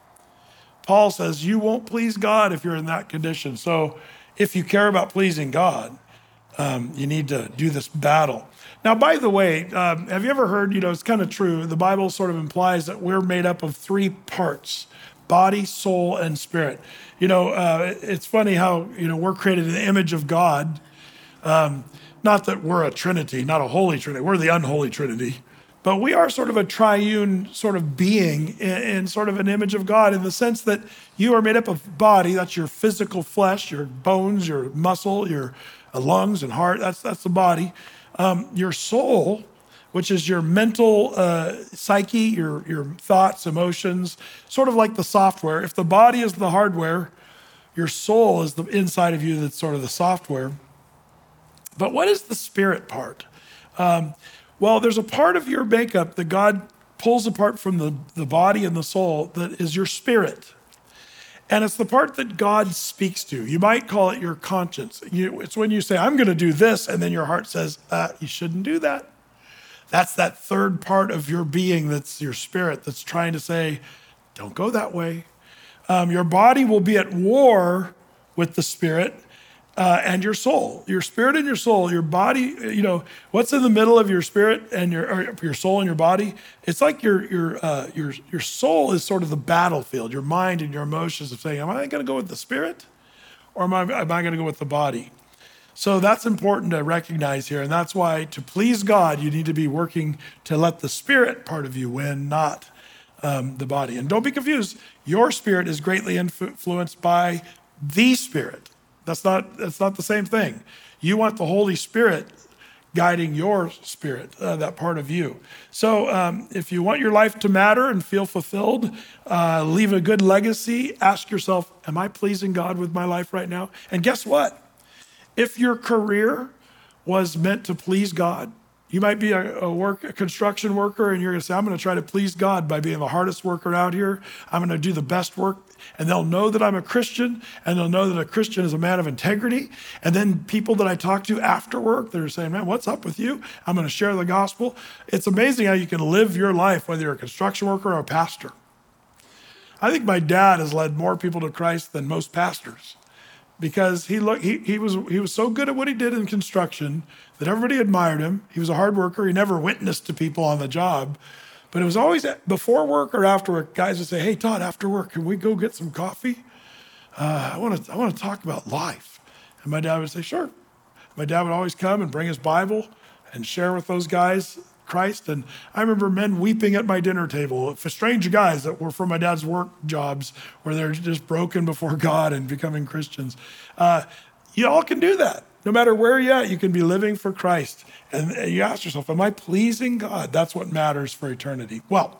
Paul says you won't please God if you're in that condition. So if you care about pleasing God, um, you need to do this battle. Now, by the way, um, have you ever heard, you know, it's kind of true. The Bible sort of implies that we're made up of three parts: body, soul, and spirit. You know, uh, it's funny how, you know, we're created in the image of God. Um, not that we're a trinity, not a holy trinity. We're the unholy trinity. But we are sort of a triune sort of being in, in sort of an image of God, in the sense that you are made up of body. That's your physical flesh, your bones, your muscle, your uh, lungs and heart. That's, that's the body. Um, your soul, which is your mental uh, psyche, your, your thoughts, emotions, sort of like the software. If the body is the hardware, your soul is the inside of you that's sort of the software. But what is the spirit part? Um, well, there's a part of your makeup that God pulls apart from the, the body and the soul that is your spirit. And it's the part that God speaks to. You might call it your conscience. You, it's when you say, I'm going to do this, and then your heart says, uh, you shouldn't do that. That's that third part of your being that's your spirit that's trying to say, don't go that way. Um, your body will be at war with the spirit uh, and your soul. Your spirit and your soul, your body, you know, what's in the middle of your spirit and your or your soul and your body? It's like your your uh, your your soul is sort of the battlefield. Your mind and your emotions of saying, am I going to go with the spirit, or am I am I going to go with the body? So that's important to recognize here, and that's why to please God, you need to be working to let the spirit part of you win, not um, the body. And don't be confused. Your spirit is greatly influenced by the Spirit. That's not, that's not the same thing. You want the Holy Spirit guiding your spirit, uh, that part of you. So um, if you want your life to matter and feel fulfilled, uh, leave a good legacy, ask yourself, am I pleasing God with my life right now? And guess what? If your career was meant to please God, you might be a, a work, a construction worker, and you're gonna say, I'm gonna try to please God by being the hardest worker out here. I'm gonna do the best work. And they'll know that I'm a Christian, and they'll know that a Christian is a man of integrity. And then people that I talk to after work, they're saying, man, what's up with you? I'm gonna share the gospel. It's amazing how you can live your life, whether you're a construction worker or a pastor. I think my dad has led more people to Christ than most pastors, because he looked, he, he was he was so good at what he did in construction that everybody admired him. He was a hard worker. He never witnessed to people on the job. But it was always before work or after work, guys would say, hey, Todd, after work, can we go get some coffee? Uh, I want to I want to talk about life. And my dad would say, sure. My dad would always come and bring his Bible and share with those guys Christ. And I remember men weeping at my dinner table for strange guys that were from my dad's work jobs, where they're just broken before God and becoming Christians. Uh, you all can do that. No matter where you're at, you can be living for Christ. And you ask yourself, am I pleasing God? That's what matters for eternity. Well,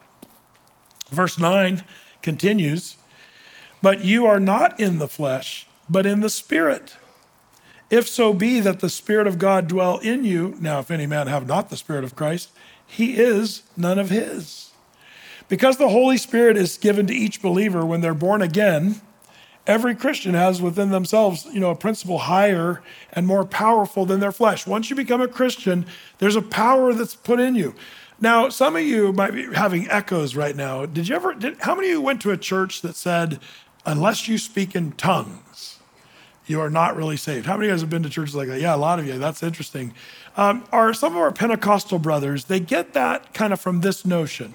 verse nine continues, but you are not in the flesh, but in the Spirit. If so be that the Spirit of God dwell in you, now if any man have not the Spirit of Christ, he is none of his. Because the Holy Spirit is given to each believer when they're born again, every Christian has within themselves, you know, a principle higher and more powerful than their flesh. Once you become a Christian, there's a power that's put in you. Now, some of you might be having echoes right now. Did you ever, did, how many of you went to a church that said, unless you speak in tongues, you are not really saved? How many of you guys have been to churches like that? Yeah, a lot of you. That's interesting. Um, are some of our Pentecostal brothers, they get that kind of from this notion.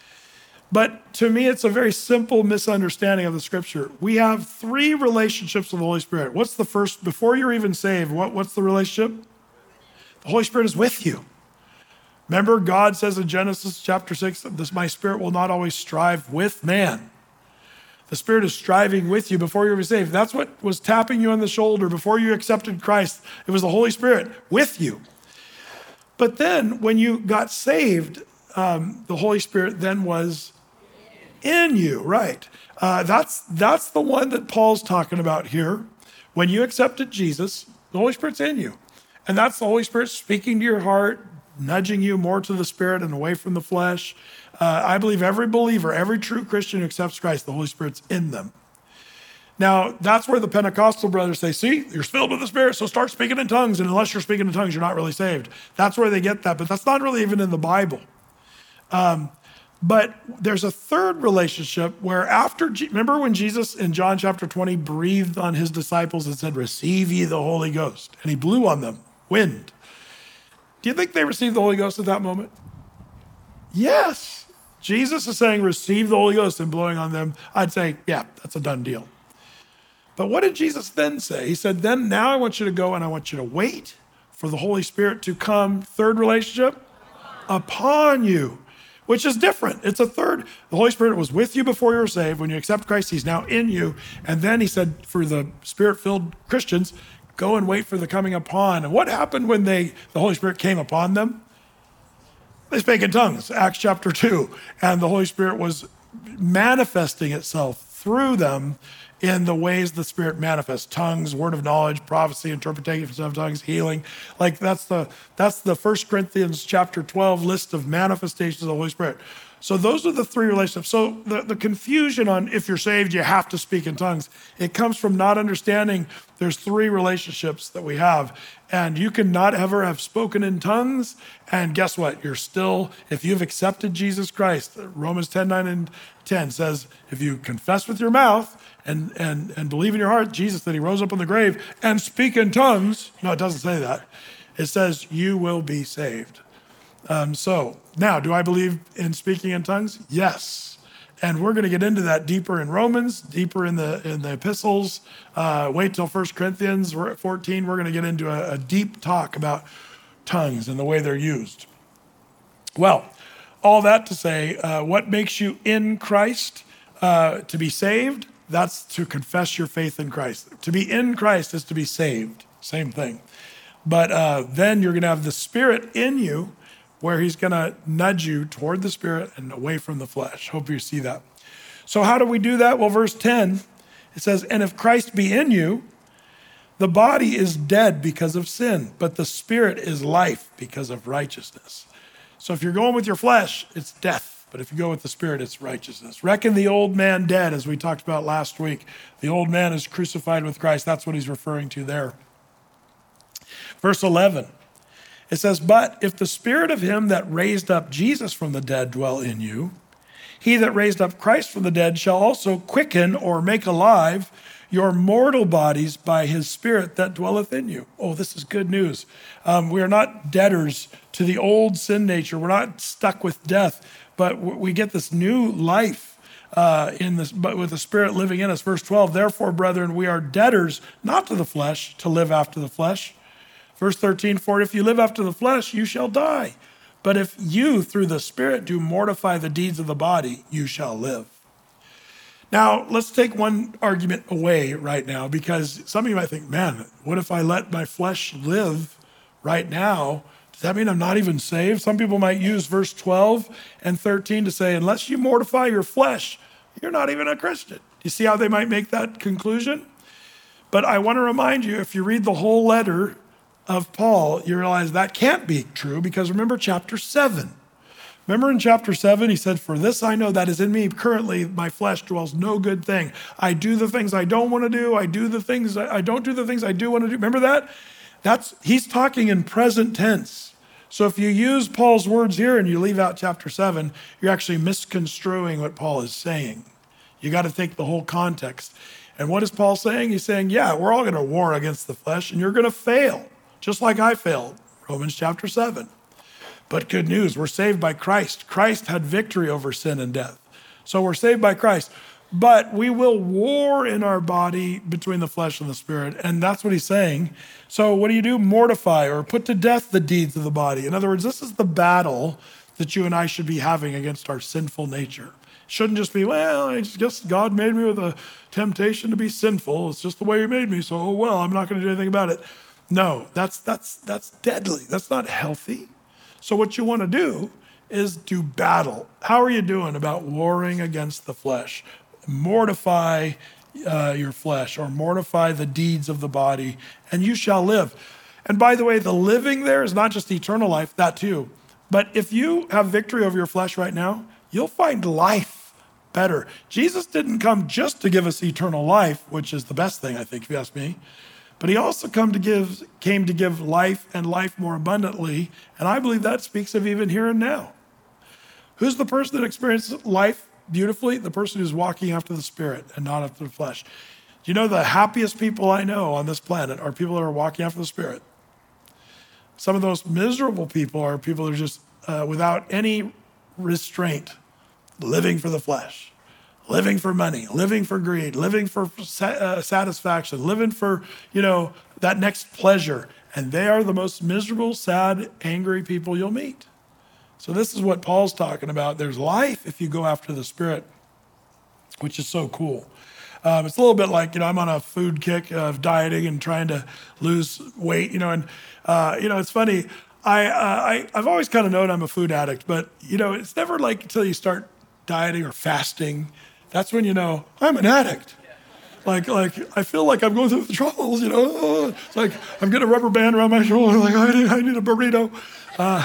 But to me, it's a very simple misunderstanding of the scripture. We have three relationships with the Holy Spirit. What's the first? Before you're even saved, what, what's the relationship? The Holy Spirit is with you. Remember, God says in Genesis chapter six, this my spirit will not always strive with man. The Spirit is striving with you before you were saved. That's what was tapping you on the shoulder before you accepted Christ. It was the Holy Spirit with you. But then when you got saved, um, the Holy Spirit then was in you, right? Uh, that's, that's the one that Paul's talking about here. When you accepted Jesus, the Holy Spirit's in you. And that's the Holy Spirit speaking to your heart, nudging you more to the Spirit and away from the flesh. Uh, I believe every believer, every true Christian who accepts Christ, the Holy Spirit's in them. Now, that's where the Pentecostal brothers say, see, you're filled with the Spirit, so start speaking in tongues. And unless you're speaking in tongues, you're not really saved. That's where they get that. But that's not really even in the Bible. Um, but there's a third relationship where after, remember when Jesus in John chapter twenty breathed on his disciples and said, receive ye the Holy Ghost. And he blew on them, wind. Do you think they received the Holy Ghost at that moment? Yes. Jesus is saying, receive the Holy Ghost and blowing on them. I'd say, yeah, that's a done deal. But what did Jesus then say? He said, then now I want you to go and I want you to wait for the Holy Spirit to come. Third relationship, upon you, which is different. It's a third. The Holy Spirit was with you before you were saved. When you accept Christ, he's now in you. And then he said, for the Spirit-filled Christians, go and wait for the coming upon. And what happened when they the Holy Spirit came upon them? They spake in tongues, Acts chapter two. And the Holy Spirit was manifesting itself through them in the ways the Spirit manifests: tongues, word of knowledge, prophecy, interpretation of tongues, healing. Like that's the that's the First Corinthians chapter twelve list of manifestations of the Holy Spirit. So those are the three relationships. So the, the confusion on if you're saved, you have to speak in tongues, it comes from not understanding there's three relationships that we have. And you can not ever have spoken in tongues. And guess what? You're still, if you've accepted Jesus Christ, Romans ten, nine and ten says, if you confess with your mouth and, and, and believe in your heart, Jesus, that he rose up from the grave, and speak in tongues. No, it doesn't say that. It says you will be saved. Um, so now, do I believe in speaking in tongues? Yes. And we're going to get into that deeper in Romans, deeper in the in the epistles. Uh, wait till First Corinthians we're at fourteen. We're going to get into a, a deep talk about tongues and the way they're used. Well, all that to say, uh, what makes you in Christ uh, to be saved? That's to confess your faith in Christ. To be in Christ is to be saved. Same thing. But uh, then you're going to have the Spirit in you, where he's going to nudge you toward the Spirit and away from the flesh. Hope you see that. So how do we do that? Well, verse ten, it says, and if Christ be in you, the body is dead because of sin, but the Spirit is life because of righteousness. So if you're going with your flesh, it's death. But if you go with the Spirit, it's righteousness. Reckon the old man dead, as we talked about last week. The old man is crucified with Christ. That's what he's referring to there. Verse eleven. It says, but if the Spirit of him that raised up Jesus from the dead dwell in you, he that raised up Christ from the dead shall also quicken or make alive your mortal bodies by his Spirit that dwelleth in you. Oh, this is good news. Um, we are not debtors to the old sin nature. We're not stuck with death, but we get this new life uh, in this, but with the Spirit living in us. Verse twelve, therefore, brethren, we are debtors not to the flesh to live after the flesh. Verse thirteen, for if you live after the flesh, you shall die. But if you, through the Spirit, do mortify the deeds of the body, you shall live. Now, let's take one argument away right now, because some of you might think, man, what if I let my flesh live right now? Does that mean I'm not even saved? Some people might use verse twelve and thirteen to say, unless you mortify your flesh, you're not even a Christian. You see how they might make that conclusion? But I want to remind you, if you read the whole letter of Paul, you realize that can't be true, because remember chapter seven. Remember in chapter seven, he said, for this I know that is in me currently, my flesh dwells no good thing. I do the things I don't want to do. I do the things, I don't do the things I do want to do. Remember that? That's, he's talking in present tense. So if you use Paul's words here and you leave out chapter seven, you're actually misconstruing what Paul is saying. You got to take the whole context. And what is Paul saying? He's saying, yeah, we're all going to war against the flesh and you're going to fail. Just like I failed, Romans chapter seven. But good news, we're saved by Christ. Christ had victory over sin and death. So we're saved by Christ. But we will war in our body between the flesh and the Spirit. And that's what he's saying. So what do you do? Mortify or put to death the deeds of the body. In other words, this is the battle that you and I should be having against our sinful nature. Shouldn't just be, well, I just guess God made me with a temptation to be sinful. It's just the way he made me. So, oh, well, I'm not going to do anything about it. No, that's, that's, that's deadly. That's not healthy. So what you want to do is do battle. How are you doing about warring against the flesh? Mortify uh, your flesh, or mortify the deeds of the body, and you shall live. And by the way, the living there is not just eternal life, that too. But if you have victory over your flesh right now, you'll find life better. Jesus didn't come just to give us eternal life, which is the best thing, I think, if you ask me. But he also come to give, came to give life and life more abundantly. And I believe that speaks of even here and now. Who's the person that experiences life beautifully? The person who's walking after the Spirit and not after the flesh. Do you know the happiest people I know on this planet are people that are walking after the Spirit? Some of the most miserable people are people that are just uh, without any restraint, living for the flesh, living for money, living for greed, living for uh, satisfaction, living for, you know, that next pleasure. And they are the most miserable, sad, angry people you'll meet. So this is what Paul's talking about. There's life if you go after the Spirit, which is so cool. Um, it's a little bit like, you know, I'm on a food kick of dieting and trying to lose weight, you know, and, uh, you know, it's funny. I, uh, I, I've always kind of known I'm a food addict, but, you know, it's never like until you start dieting or fasting, that's when you know I'm an addict. Like, like I feel like I'm going through the troubles, you know. It's like I'm getting a rubber band around my shoulder, like I need, I need a burrito. Uh,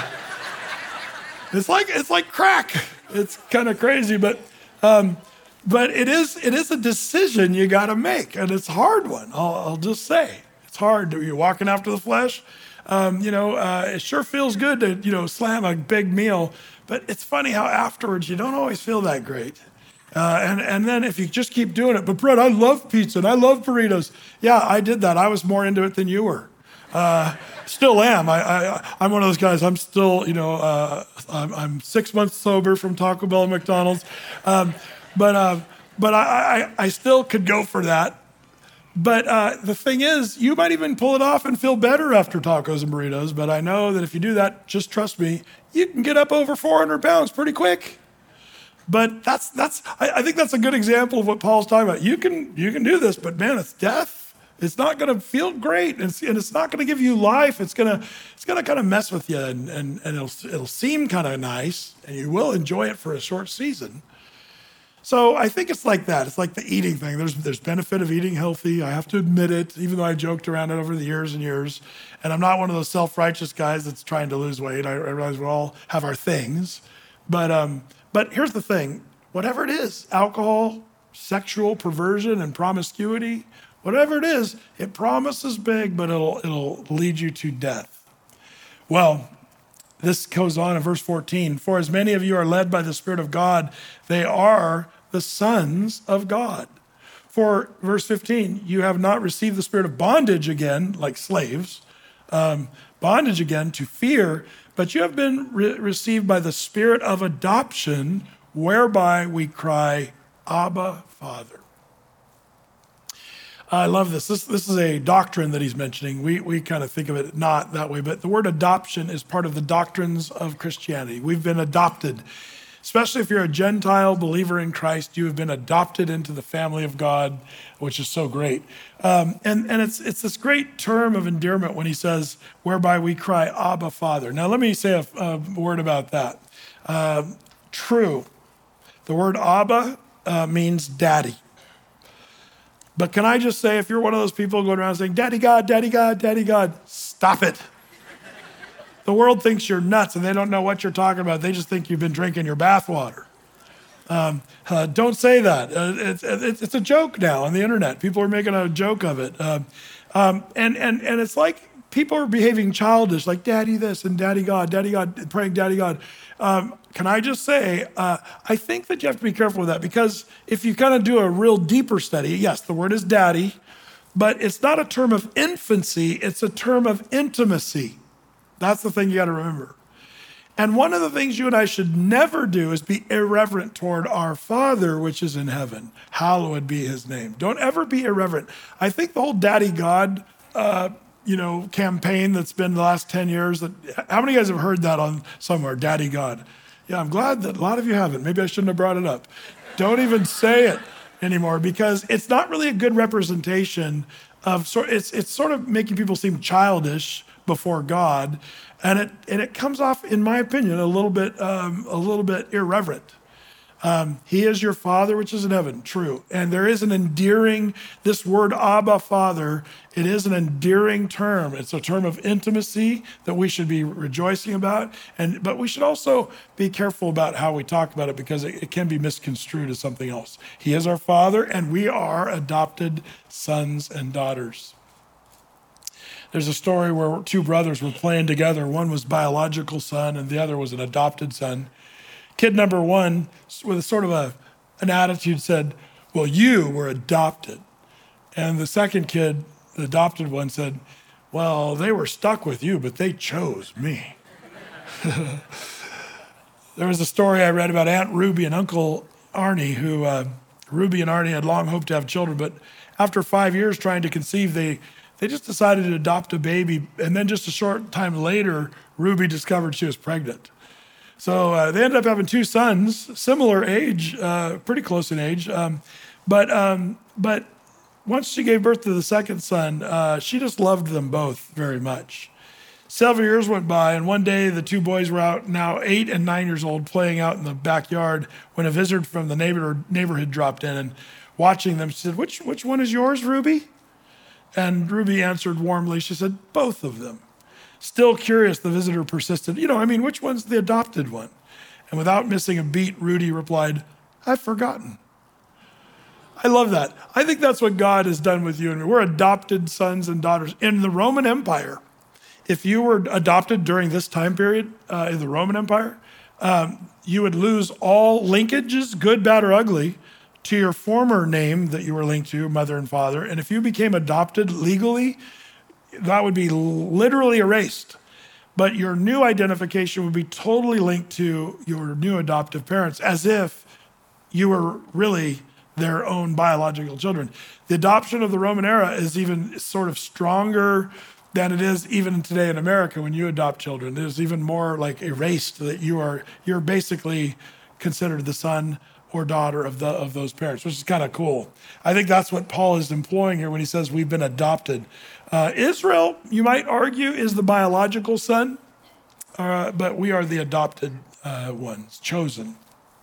it's like it's like crack. It's kind of crazy, but um, but it is it is a decision you got to make, and it's a hard one. I'll, I'll just say it's hard. You're walking after the flesh. Um, you know, uh, it sure feels good to you know slam a big meal, but it's funny how afterwards you don't always feel that great. Uh, and, and then if you just keep doing it, but Brett, I love pizza and I love burritos. Yeah, I did that. I was more into it than you were. Uh, still am. I, I, I'm one of those guys. I'm still, you know, uh, I'm, I'm six months sober from Taco Bell and McDonald's. Um, but uh, but I, I, I still could go for that. But uh, the thing is, you might even pull it off and feel better after tacos and burritos. But I know that if you do that, just trust me, you can get up over four hundred pounds pretty quick. But that's that's I, I think that's a good example of what Paul's talking about. You can you can do this, but man, it's death. It's not going to feel great, and it's, and it's not going to give you life. It's gonna it's gonna kind of mess with you, and and, and it'll it'll seem kind of nice, and you will enjoy it for a short season. So I think it's like that. It's like the eating thing. There's there's benefit of eating healthy. I have to admit it, even though I joked around it over the years and years. And I'm not one of those self-righteous guys that's trying to lose weight. I, I realize we all have our things, but um. But here's the thing, whatever it is, alcohol, sexual perversion and promiscuity, whatever it is, it promises big, but it'll, it'll lead you to death. Well, this goes on in verse fourteen. For as many of you are led by the Spirit of God, they are the sons of God. For verse fifteen, you have not received the spirit of bondage again, like slaves, um, bondage again to fear, but you have been re- received by the Spirit of adoption, whereby we cry, Abba, Father. I love this. This, this is a doctrine that he's mentioning. We, we kind of think of it not that way, but the word adoption is part of the doctrines of Christianity. We've been adopted. Especially if you're a Gentile believer in Christ, you have been adopted into the family of God, which is so great. Um, and and it's it's this great term of endearment when he says, whereby we cry, Abba, Father. Now, let me say a, a word about that. Uh, true. The word Abba uh, means daddy. But can I just say, if you're one of those people going around saying, Daddy God, Daddy God, Daddy God, stop it. The world thinks you're nuts and they don't know what you're talking about. They just think you've been drinking your bathwater. Um, uh, don't say that. Uh, it's, it's, it's a joke now on the internet. People are making a joke of it. Um, um, and, and, and it's like people are behaving childish, like Daddy this and Daddy God, Daddy God, praying Daddy God. Um, can I just say, uh, I think that you have to be careful with that, because if you kind of do a real deeper study, yes, the word is daddy, but it's not a term of infancy, it's a term of intimacy. That's the thing you got to remember. And one of the things you and I should never do is be irreverent toward our Father, which is in heaven. Hallowed be his name. Don't ever be irreverent. I think the whole Daddy God, uh, you know, campaign that's been the last ten years, that, how many of you guys have heard that on somewhere, Daddy God? Yeah, I'm glad that a lot of you haven't. Maybe I shouldn't have brought it up. Don't even say it anymore because it's not really a good representation of sort. It's it's sort of making people seem childish before God, and it and it comes off, in my opinion, a little bit um, a little bit irreverent. Um, he is your Father which is in heaven, true. And there is an endearing, this word Abba, Father, it is an endearing term. It's a term of intimacy that we should be rejoicing about. And but we should also be careful about how we talk about it because it, it can be misconstrued as something else. He is our Father and we are adopted sons and daughters. There's a story where two brothers were playing together. One was biological son and the other was an adopted son. Kid number one, with a sort of a, an attitude, said, well, you were adopted. And the second kid, the adopted one, said, well, they were stuck with you, but they chose me. There was a story I read about Aunt Ruby and Uncle Arnie, who uh, Ruby and Arnie had long hoped to have children, but after five years trying to conceive, they, they just decided to adopt a baby. And then just a short time later, Ruby discovered she was pregnant. So uh, they ended up having two sons, similar age, uh, pretty close in age. Um, but um, but once she gave birth to the second son, uh, she just loved them both very much. Several years went by, and one day the two boys were out, now eight and nine years old, playing out in the backyard when a visitor from the neighbor, neighborhood dropped in. And watching them, she said, which, which one is yours, Ruby? And Ruby answered warmly, she said, both of them. Still curious, the visitor persisted, you know, I mean, which one's the adopted one? And without missing a beat, Rudy replied, I've forgotten. I love that. I think that's what God has done with you and me. We're adopted sons and daughters. In the Roman Empire, if you were adopted during this time period uh, in the Roman Empire, um, you would lose all linkages, good, bad, or ugly, to your former name that you were linked to, mother and father. And if you became adopted legally, that would be literally erased. But your new identification would be totally linked to your new adoptive parents, as if you were really their own biological children. The adoption of the Roman era is even sort of stronger than it is even today in America when you adopt children. There's even more like erased that you are, you're basically considered the son or daughter of the of those parents, which is kind of cool. I think that's what Paul is employing here when he says we've been adopted. Uh, Israel, you might argue, is the biological son, uh, but we are the adopted uh, ones, chosen.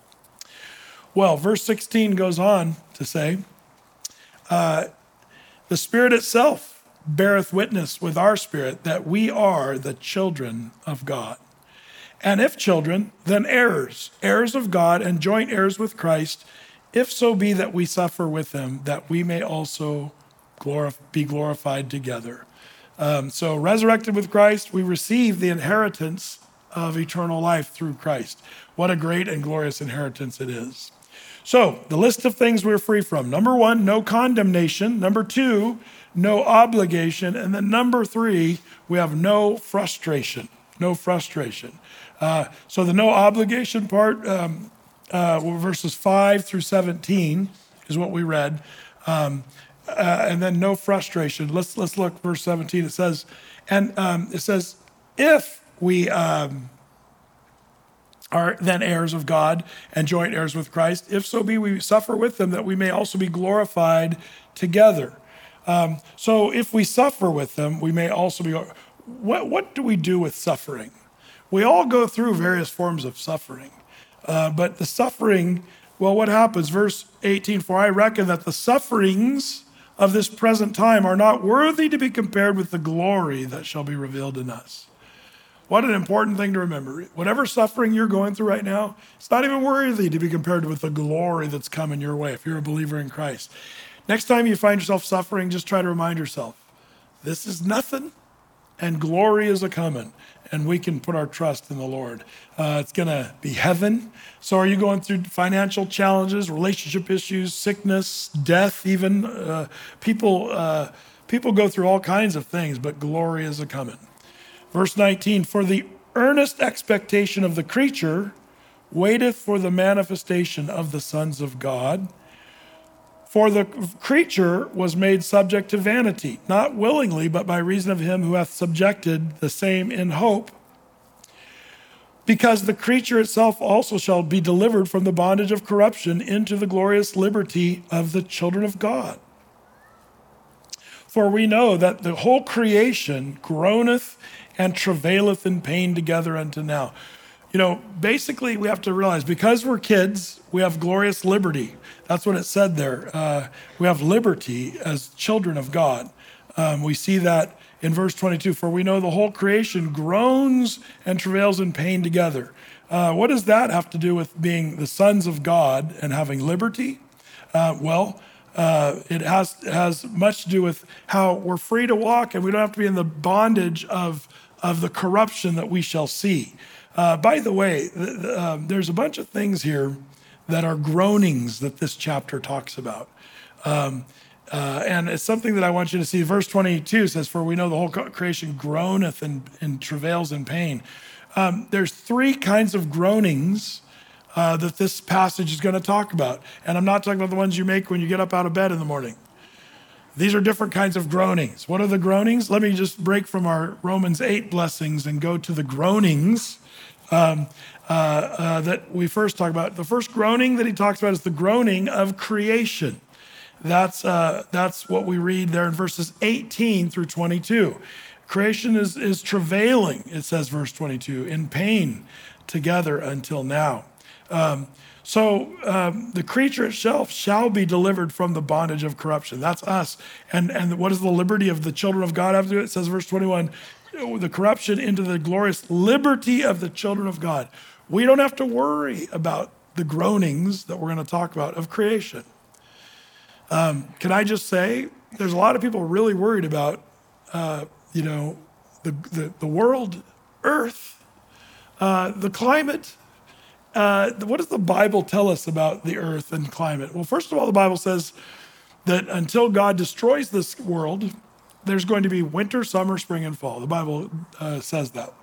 Well, verse sixteen goes on to say, uh, the Spirit itself beareth witness with our spirit that we are the children of God. And if children, then heirs, heirs of God and joint heirs with Christ, if so be that we suffer with him, that we may also glorif- be glorified together. Um, so resurrected with Christ, we receive the inheritance of eternal life through Christ. What a great and glorious inheritance it is. So the list of things we're free from. Number one, no condemnation. Number two, no obligation. And then number three, we have no frustration. No frustration. Uh, so the no obligation part, um, uh, verses five through seventeen is what we read. Um, uh, and then no frustration. Let's let's look verse seventeen. It says, and um, it says, if we um, are then heirs of God and joint heirs with Christ, if so be we suffer with them, that we may also be glorified together. Um, so if we suffer with them, we may also be. What what do we do with suffering? We all go through various forms of suffering, uh, but the suffering, well, what happens? Verse eighteen, for I reckon that the sufferings of this present time are not worthy to be compared with the glory that shall be revealed in us. What an important thing to remember. Whatever suffering you're going through right now, it's not even worthy to be compared with the glory that's coming your way if you're a believer in Christ. Next time you find yourself suffering, just try to remind yourself, this is nothing and glory is a-coming. And we can put our trust in the Lord. Uh, it's going to be heaven. So are you going through financial challenges, relationship issues, sickness, death even? Uh, people, uh, people go through all kinds of things, but glory is a-coming. Verse nineteen, for the earnest expectation of the creature waiteth for the manifestation of the sons of God. For the creature was made subject to vanity, not willingly, but by reason of him who hath subjected the same in hope, because the creature itself also shall be delivered from the bondage of corruption into the glorious liberty of the children of God. For we know that the whole creation groaneth and travaileth in pain together unto now. You know, basically we have to realize, because we're kids, we have glorious liberty. That's what it said there. Uh, we have liberty as children of God. Um, we see that in verse twenty-two, for we know the whole creation groans and travails in pain together. Uh, what does that have to do with being the sons of God and having liberty? Uh, well, uh, it has, has much to do with how we're free to walk and we don't have to be in the bondage of, of the corruption that we shall see. Uh, by the way, th- th- um, there's a bunch of things here that are groanings that this chapter talks about. Um, Uh, and it's something that I want you to see. Verse twenty-two says, for we know the whole creation groaneth and, and travails in pain. Um, there's three kinds of groanings uh, that this passage is going to talk about. And I'm not talking about the ones you make when you get up out of bed in the morning. These are different kinds of groanings. What are the groanings? Let me just break from our Romans eight blessings and go to the groanings um, uh, uh, that we first talk about. The first groaning that he talks about is the groaning of creation. That's uh, that's what we read there in verses eighteen through twenty-two. Creation is, is travailing, it says, verse twenty-two, in pain together until now. Um, so um, the creature itself shall be delivered from the bondage of corruption. That's us. And, and what does the liberty of the children of God have to do? It says, verse twenty-one, the corruption into the glorious liberty of the children of God. We don't have to worry about the groanings that we're going to talk about of creation. Um, can I just say, there's a lot of people really worried about, uh, you know, the, the, the world, earth, uh, the climate. Uh, what does the Bible tell us about the earth and climate? Well, first of all, the Bible says that until God destroys this world, there's going to be winter, summer, spring, and fall. The Bible uh, says that.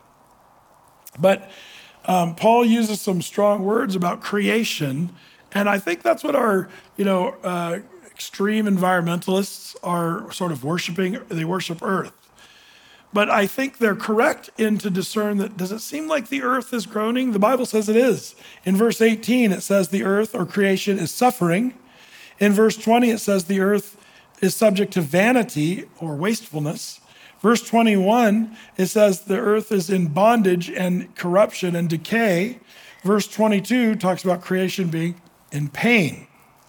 But um, Paul uses some strong words about creation, and I think that's what our, you know, uh, extreme environmentalists are sort of worshiping. They worship earth. But I think they're correct in to discern that, does it seem like the earth is groaning? The Bible says it is. In verse eighteen, it says the earth or creation is suffering. In verse twenty, it says the earth is subject to vanity or wastefulness. Verse twenty-one, it says the earth is in bondage and corruption and decay. Verse twenty-two talks about creation being in pain.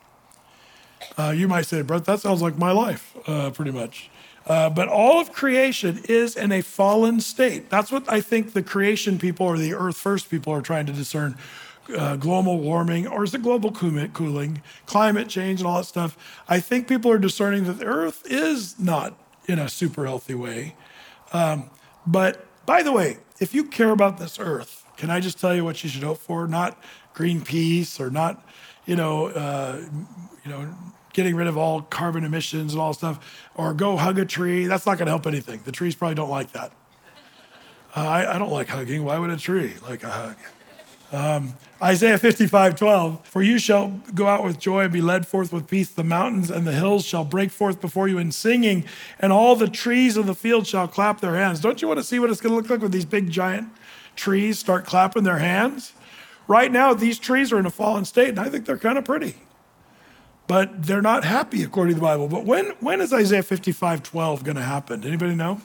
Uh, you might say, Brett, that sounds like my life, uh, pretty much. Uh, but all of creation is in a fallen state. That's what I think the creation people or the earth first people are trying to discern. Uh, global warming, or is it global cooling, climate change and all that stuff. I think people are discerning that the earth is not in a super healthy way. Um, but by the way, if you care about this earth, can I just tell you what you should hope for? Not Greenpeace or not, you know, uh, you know, getting rid of all carbon emissions and all stuff, or go hug a tree. That's not going to help anything. The trees probably don't like that. Uh, I, I don't like hugging. Why would a tree like a hug? Um, Isaiah fifty-five twelve, for you shall go out with joy and be led forth with peace. The mountains and the hills shall break forth before you in singing, and all the trees of the field shall clap their hands. Don't you want to see what it's going to look like when these big giant trees start clapping their hands? Right now, these trees are in a fallen state, and I think they're kind of pretty. But they're not happy according to the Bible. But when, when is Isaiah fifty-five twelve going to happen? Anybody know?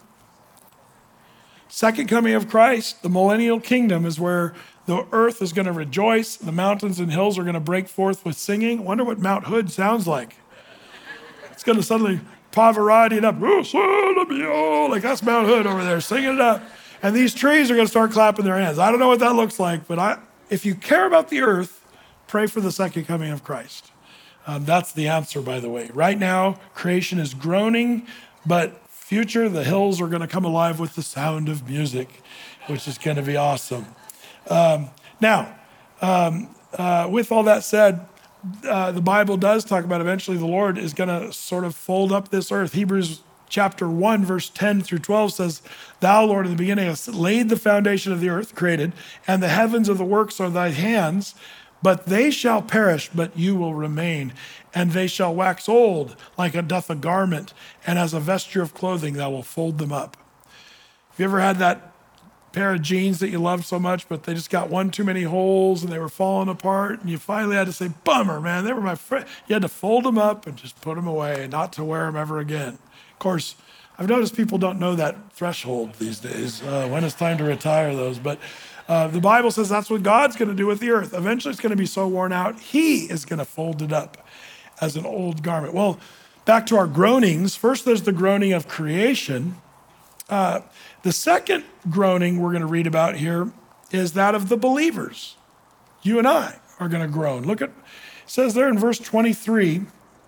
Second coming of Christ, the millennial kingdom, is where the earth is going to rejoice. The mountains and hills are going to break forth with singing. Wonder what Mount Hood sounds like. It's going to suddenly Pavarotti it up. Like that's Mount Hood over there singing it up. And these trees are going to start clapping their hands. I don't know what that looks like, but I, if you care about the earth, pray for the second coming of Christ. Um, that's the answer, by the way. Right now, creation is groaning, but future, the hills are going to come alive with the sound of music, which is going to be awesome. Um, now, um, uh, with all that said, uh, the Bible does talk about eventually the Lord is going to sort of fold up this earth. Hebrews chapter one, verse ten through twelve says, thou, Lord, in the beginning hast laid the foundation of the earth, created, and the heavens are the works of thy hands. But they shall perish, but you will remain. And they shall wax old like a doth a garment, and as a vesture of clothing thou wilt fold them up. Have you ever had that pair of jeans that you loved so much, but they just got one too many holes and they were falling apart. And you finally had to say, bummer, man, they were my friend. You had to fold them up and just put them away, not to wear them ever again. Of course, I've noticed people don't know that threshold these days, uh, when it's time to retire those. But uh, the Bible says that's what God's going to do with the earth. Eventually it's going to be so worn out, he is going to fold it up as an old garment. Well, back to our groanings. First, there's the groaning of creation. Uh, the second groaning we're going to read about here is that of the believers. You and I are going to groan. Look at, it says there in verse twenty-three,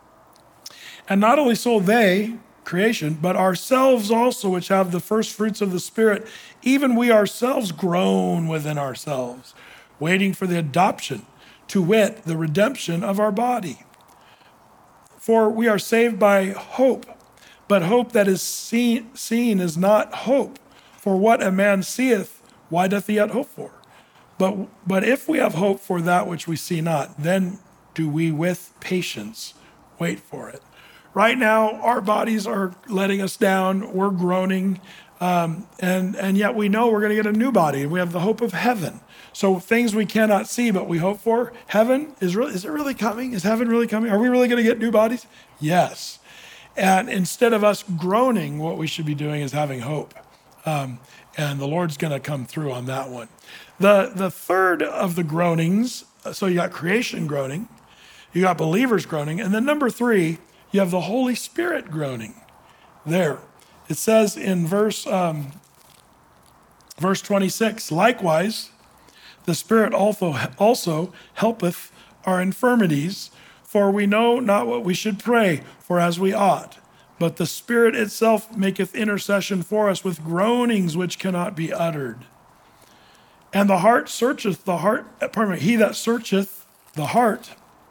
and not only so they, creation, but ourselves also, which have the first fruits of the Spirit, even we ourselves groan within ourselves, waiting for the adoption, to wit, the redemption of our body. For we are saved by hope. But hope that is seen, seen is not hope. For what a man seeth, why doth he yet hope for? But, but if we have hope for that which we see not, then do we with patience wait for it. Right now, our bodies are letting us down. We're groaning. Um, and, and yet we know we're going to get a new body. And we have the hope of heaven. So things we cannot see but we hope for. Heaven, is, really, is it really coming? Is heaven really coming? Are we really going to get new bodies? Yes. And instead of us groaning, what we should be doing is having hope. Um, and the Lord's going to come through on that one. The, the third of the groanings, so you got creation groaning, you got believers groaning, and then number three, you have the Holy Spirit groaning. There. It says in verse, um, verse twenty-six, likewise, the Spirit also, also helpeth our infirmities, for we know not what we should pray for as we ought. But the Spirit itself maketh intercession for us with groanings which cannot be uttered. And the heart searcheth the heart, pardon me, he that searcheth the heart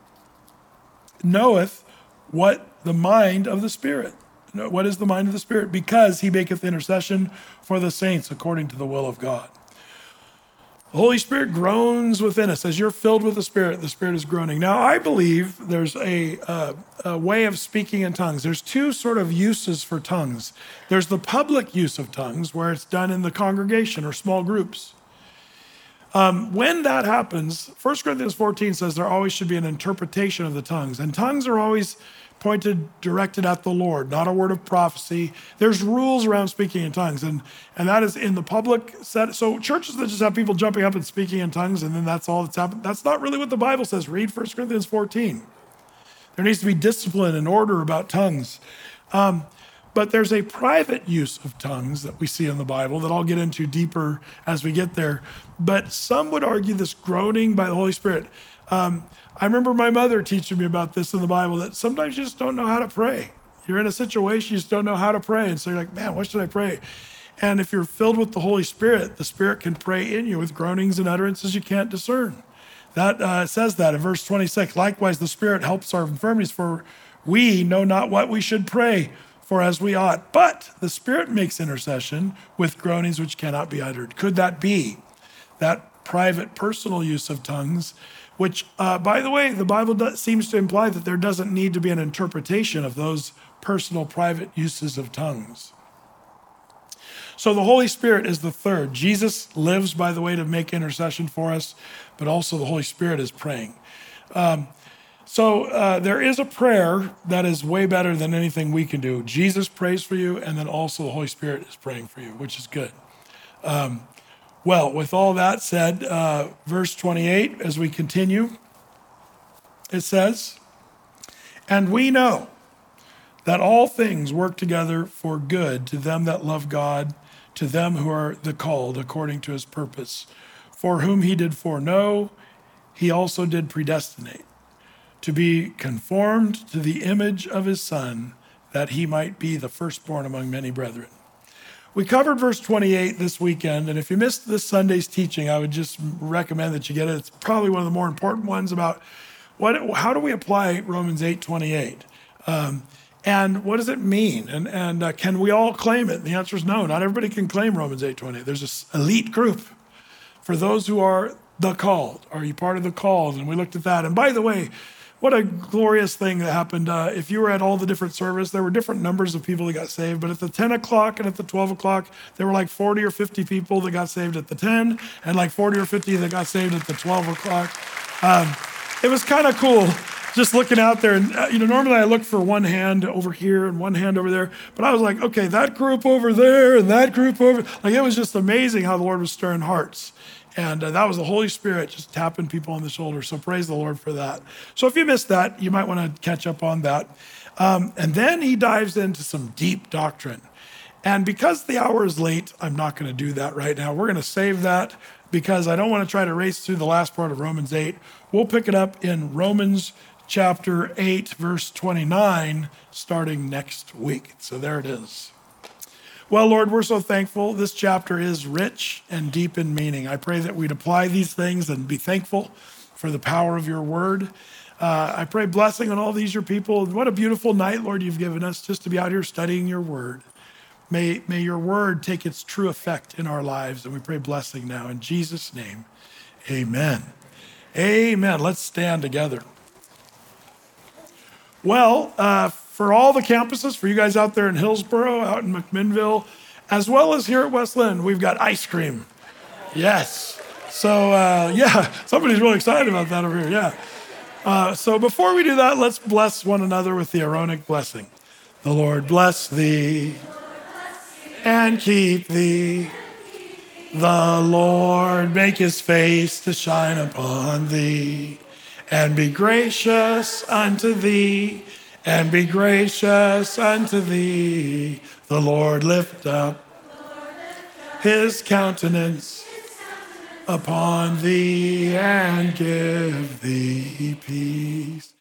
knoweth what the mind of the Spirit. What is the mind of the Spirit? Because he maketh intercession for the saints according to the will of God. The Holy Spirit groans within us. As you're filled with the Spirit, the Spirit is groaning. Now, I believe there's a, uh, a way of speaking in tongues. There's two sort of uses for tongues. There's the public use of tongues, where it's done in the congregation or small groups. Um, when that happens, First Corinthians fourteen says there always should be an interpretation of the tongues. And tongues are always pointed, directed at the Lord, not a word of prophecy. There's rules around speaking in tongues, and, and that is in the public set. So churches that just have people jumping up and speaking in tongues, and then that's all that's happened, that's not really what the Bible says. Read First Corinthians fourteen. There needs to be discipline and order about tongues. Um, but there's a private use of tongues that we see in the Bible that I'll get into deeper as we get there. But some would argue this groaning by the Holy Spirit. Um, I remember my mother teaching me about this in the Bible, that sometimes you just don't know how to pray. You're in a situation, you just don't know how to pray. And so you're like, man, what should I pray? And if you're filled with the Holy Spirit, the Spirit can pray in you with groanings and utterances you can't discern. That uh, says that in verse twenty-six. Likewise, the Spirit helps our infirmities, for we know not what we should pray for as we ought. But the Spirit makes intercession with groanings which cannot be uttered. Could that be that private, personal use of tongues? Which, uh, by the way, the Bible does, seems to imply that there doesn't need to be an interpretation of those personal, private uses of tongues. So the Holy Spirit is the third. Jesus lives, by the way, to make intercession for us, but also the Holy Spirit is praying. Um, so uh, there is a prayer that is way better than anything we can do. Jesus prays for you, and then also the Holy Spirit is praying for you, which is good. Um, Well, with all that said, uh, verse twenty-eight, as we continue, it says, and we know that all things work together for good to them that love God, to them who are the called according to his purpose, for whom he did foreknow, he also did predestinate, to be conformed to the image of his Son, that he might be the firstborn among many brethren. We covered verse twenty-eight this weekend, and if you missed this Sunday's teaching, I would just recommend that you get it. It's probably one of the more important ones about what, how do we apply Romans eight twenty-eight, um, and what does it mean, and, and uh, can we all claim it? And the answer is no. Not everybody can claim Romans eight twenty-eight. There's this elite group for those who are the called. Are you part of the called? And we looked at that. And by the way, What a glorious thing that happened. Uh, if you were at all the different service, there were different numbers of people that got saved. But at the ten o'clock and at the twelve o'clock, there were like forty or fifty people that got saved at the ten, and like forty or fifty that got saved at the twelve o'clock. Um, it was kind of cool just looking out there. And, uh, you know, normally I look for one hand over here and one hand over there. But I was like, okay, that group over there and that group over. Like, it was just amazing how the Lord was stirring hearts. And uh, that was the Holy Spirit just tapping people on the shoulder. So praise the Lord for that. So if you missed that, you might want to catch up on that. Um, and then he dives into some deep doctrine. And because the hour is late, I'm not going to do that right now. We're going to save that because I don't want to try to race through the last part of Romans eight. We'll pick it up in Romans chapter eight, verse twenty-nine, starting next week. So there it is. Well, Lord, we're so thankful. This chapter is rich and deep in meaning. I pray that we'd apply these things and be thankful for the power of your word. Uh, I pray blessing on all these your people. What a beautiful night, Lord, you've given us just to be out here studying your word. May, may your word take its true effect in our lives. And we pray blessing now in Jesus' name. Amen. Amen. Let's stand together. Well, uh, for all the campuses, for you guys out there in Hillsboro, out in McMinnville, as well as here at Westland, we've got ice cream. Yes. So, uh, yeah, somebody's really excited about that over here. Yeah. Uh, so before we do that, let's bless one another with the Aaronic blessing. The Lord bless thee and keep thee. The Lord make his face to shine upon thee and be gracious unto thee. And be gracious unto thee. The Lord lift up his countenance upon thee and give thee peace.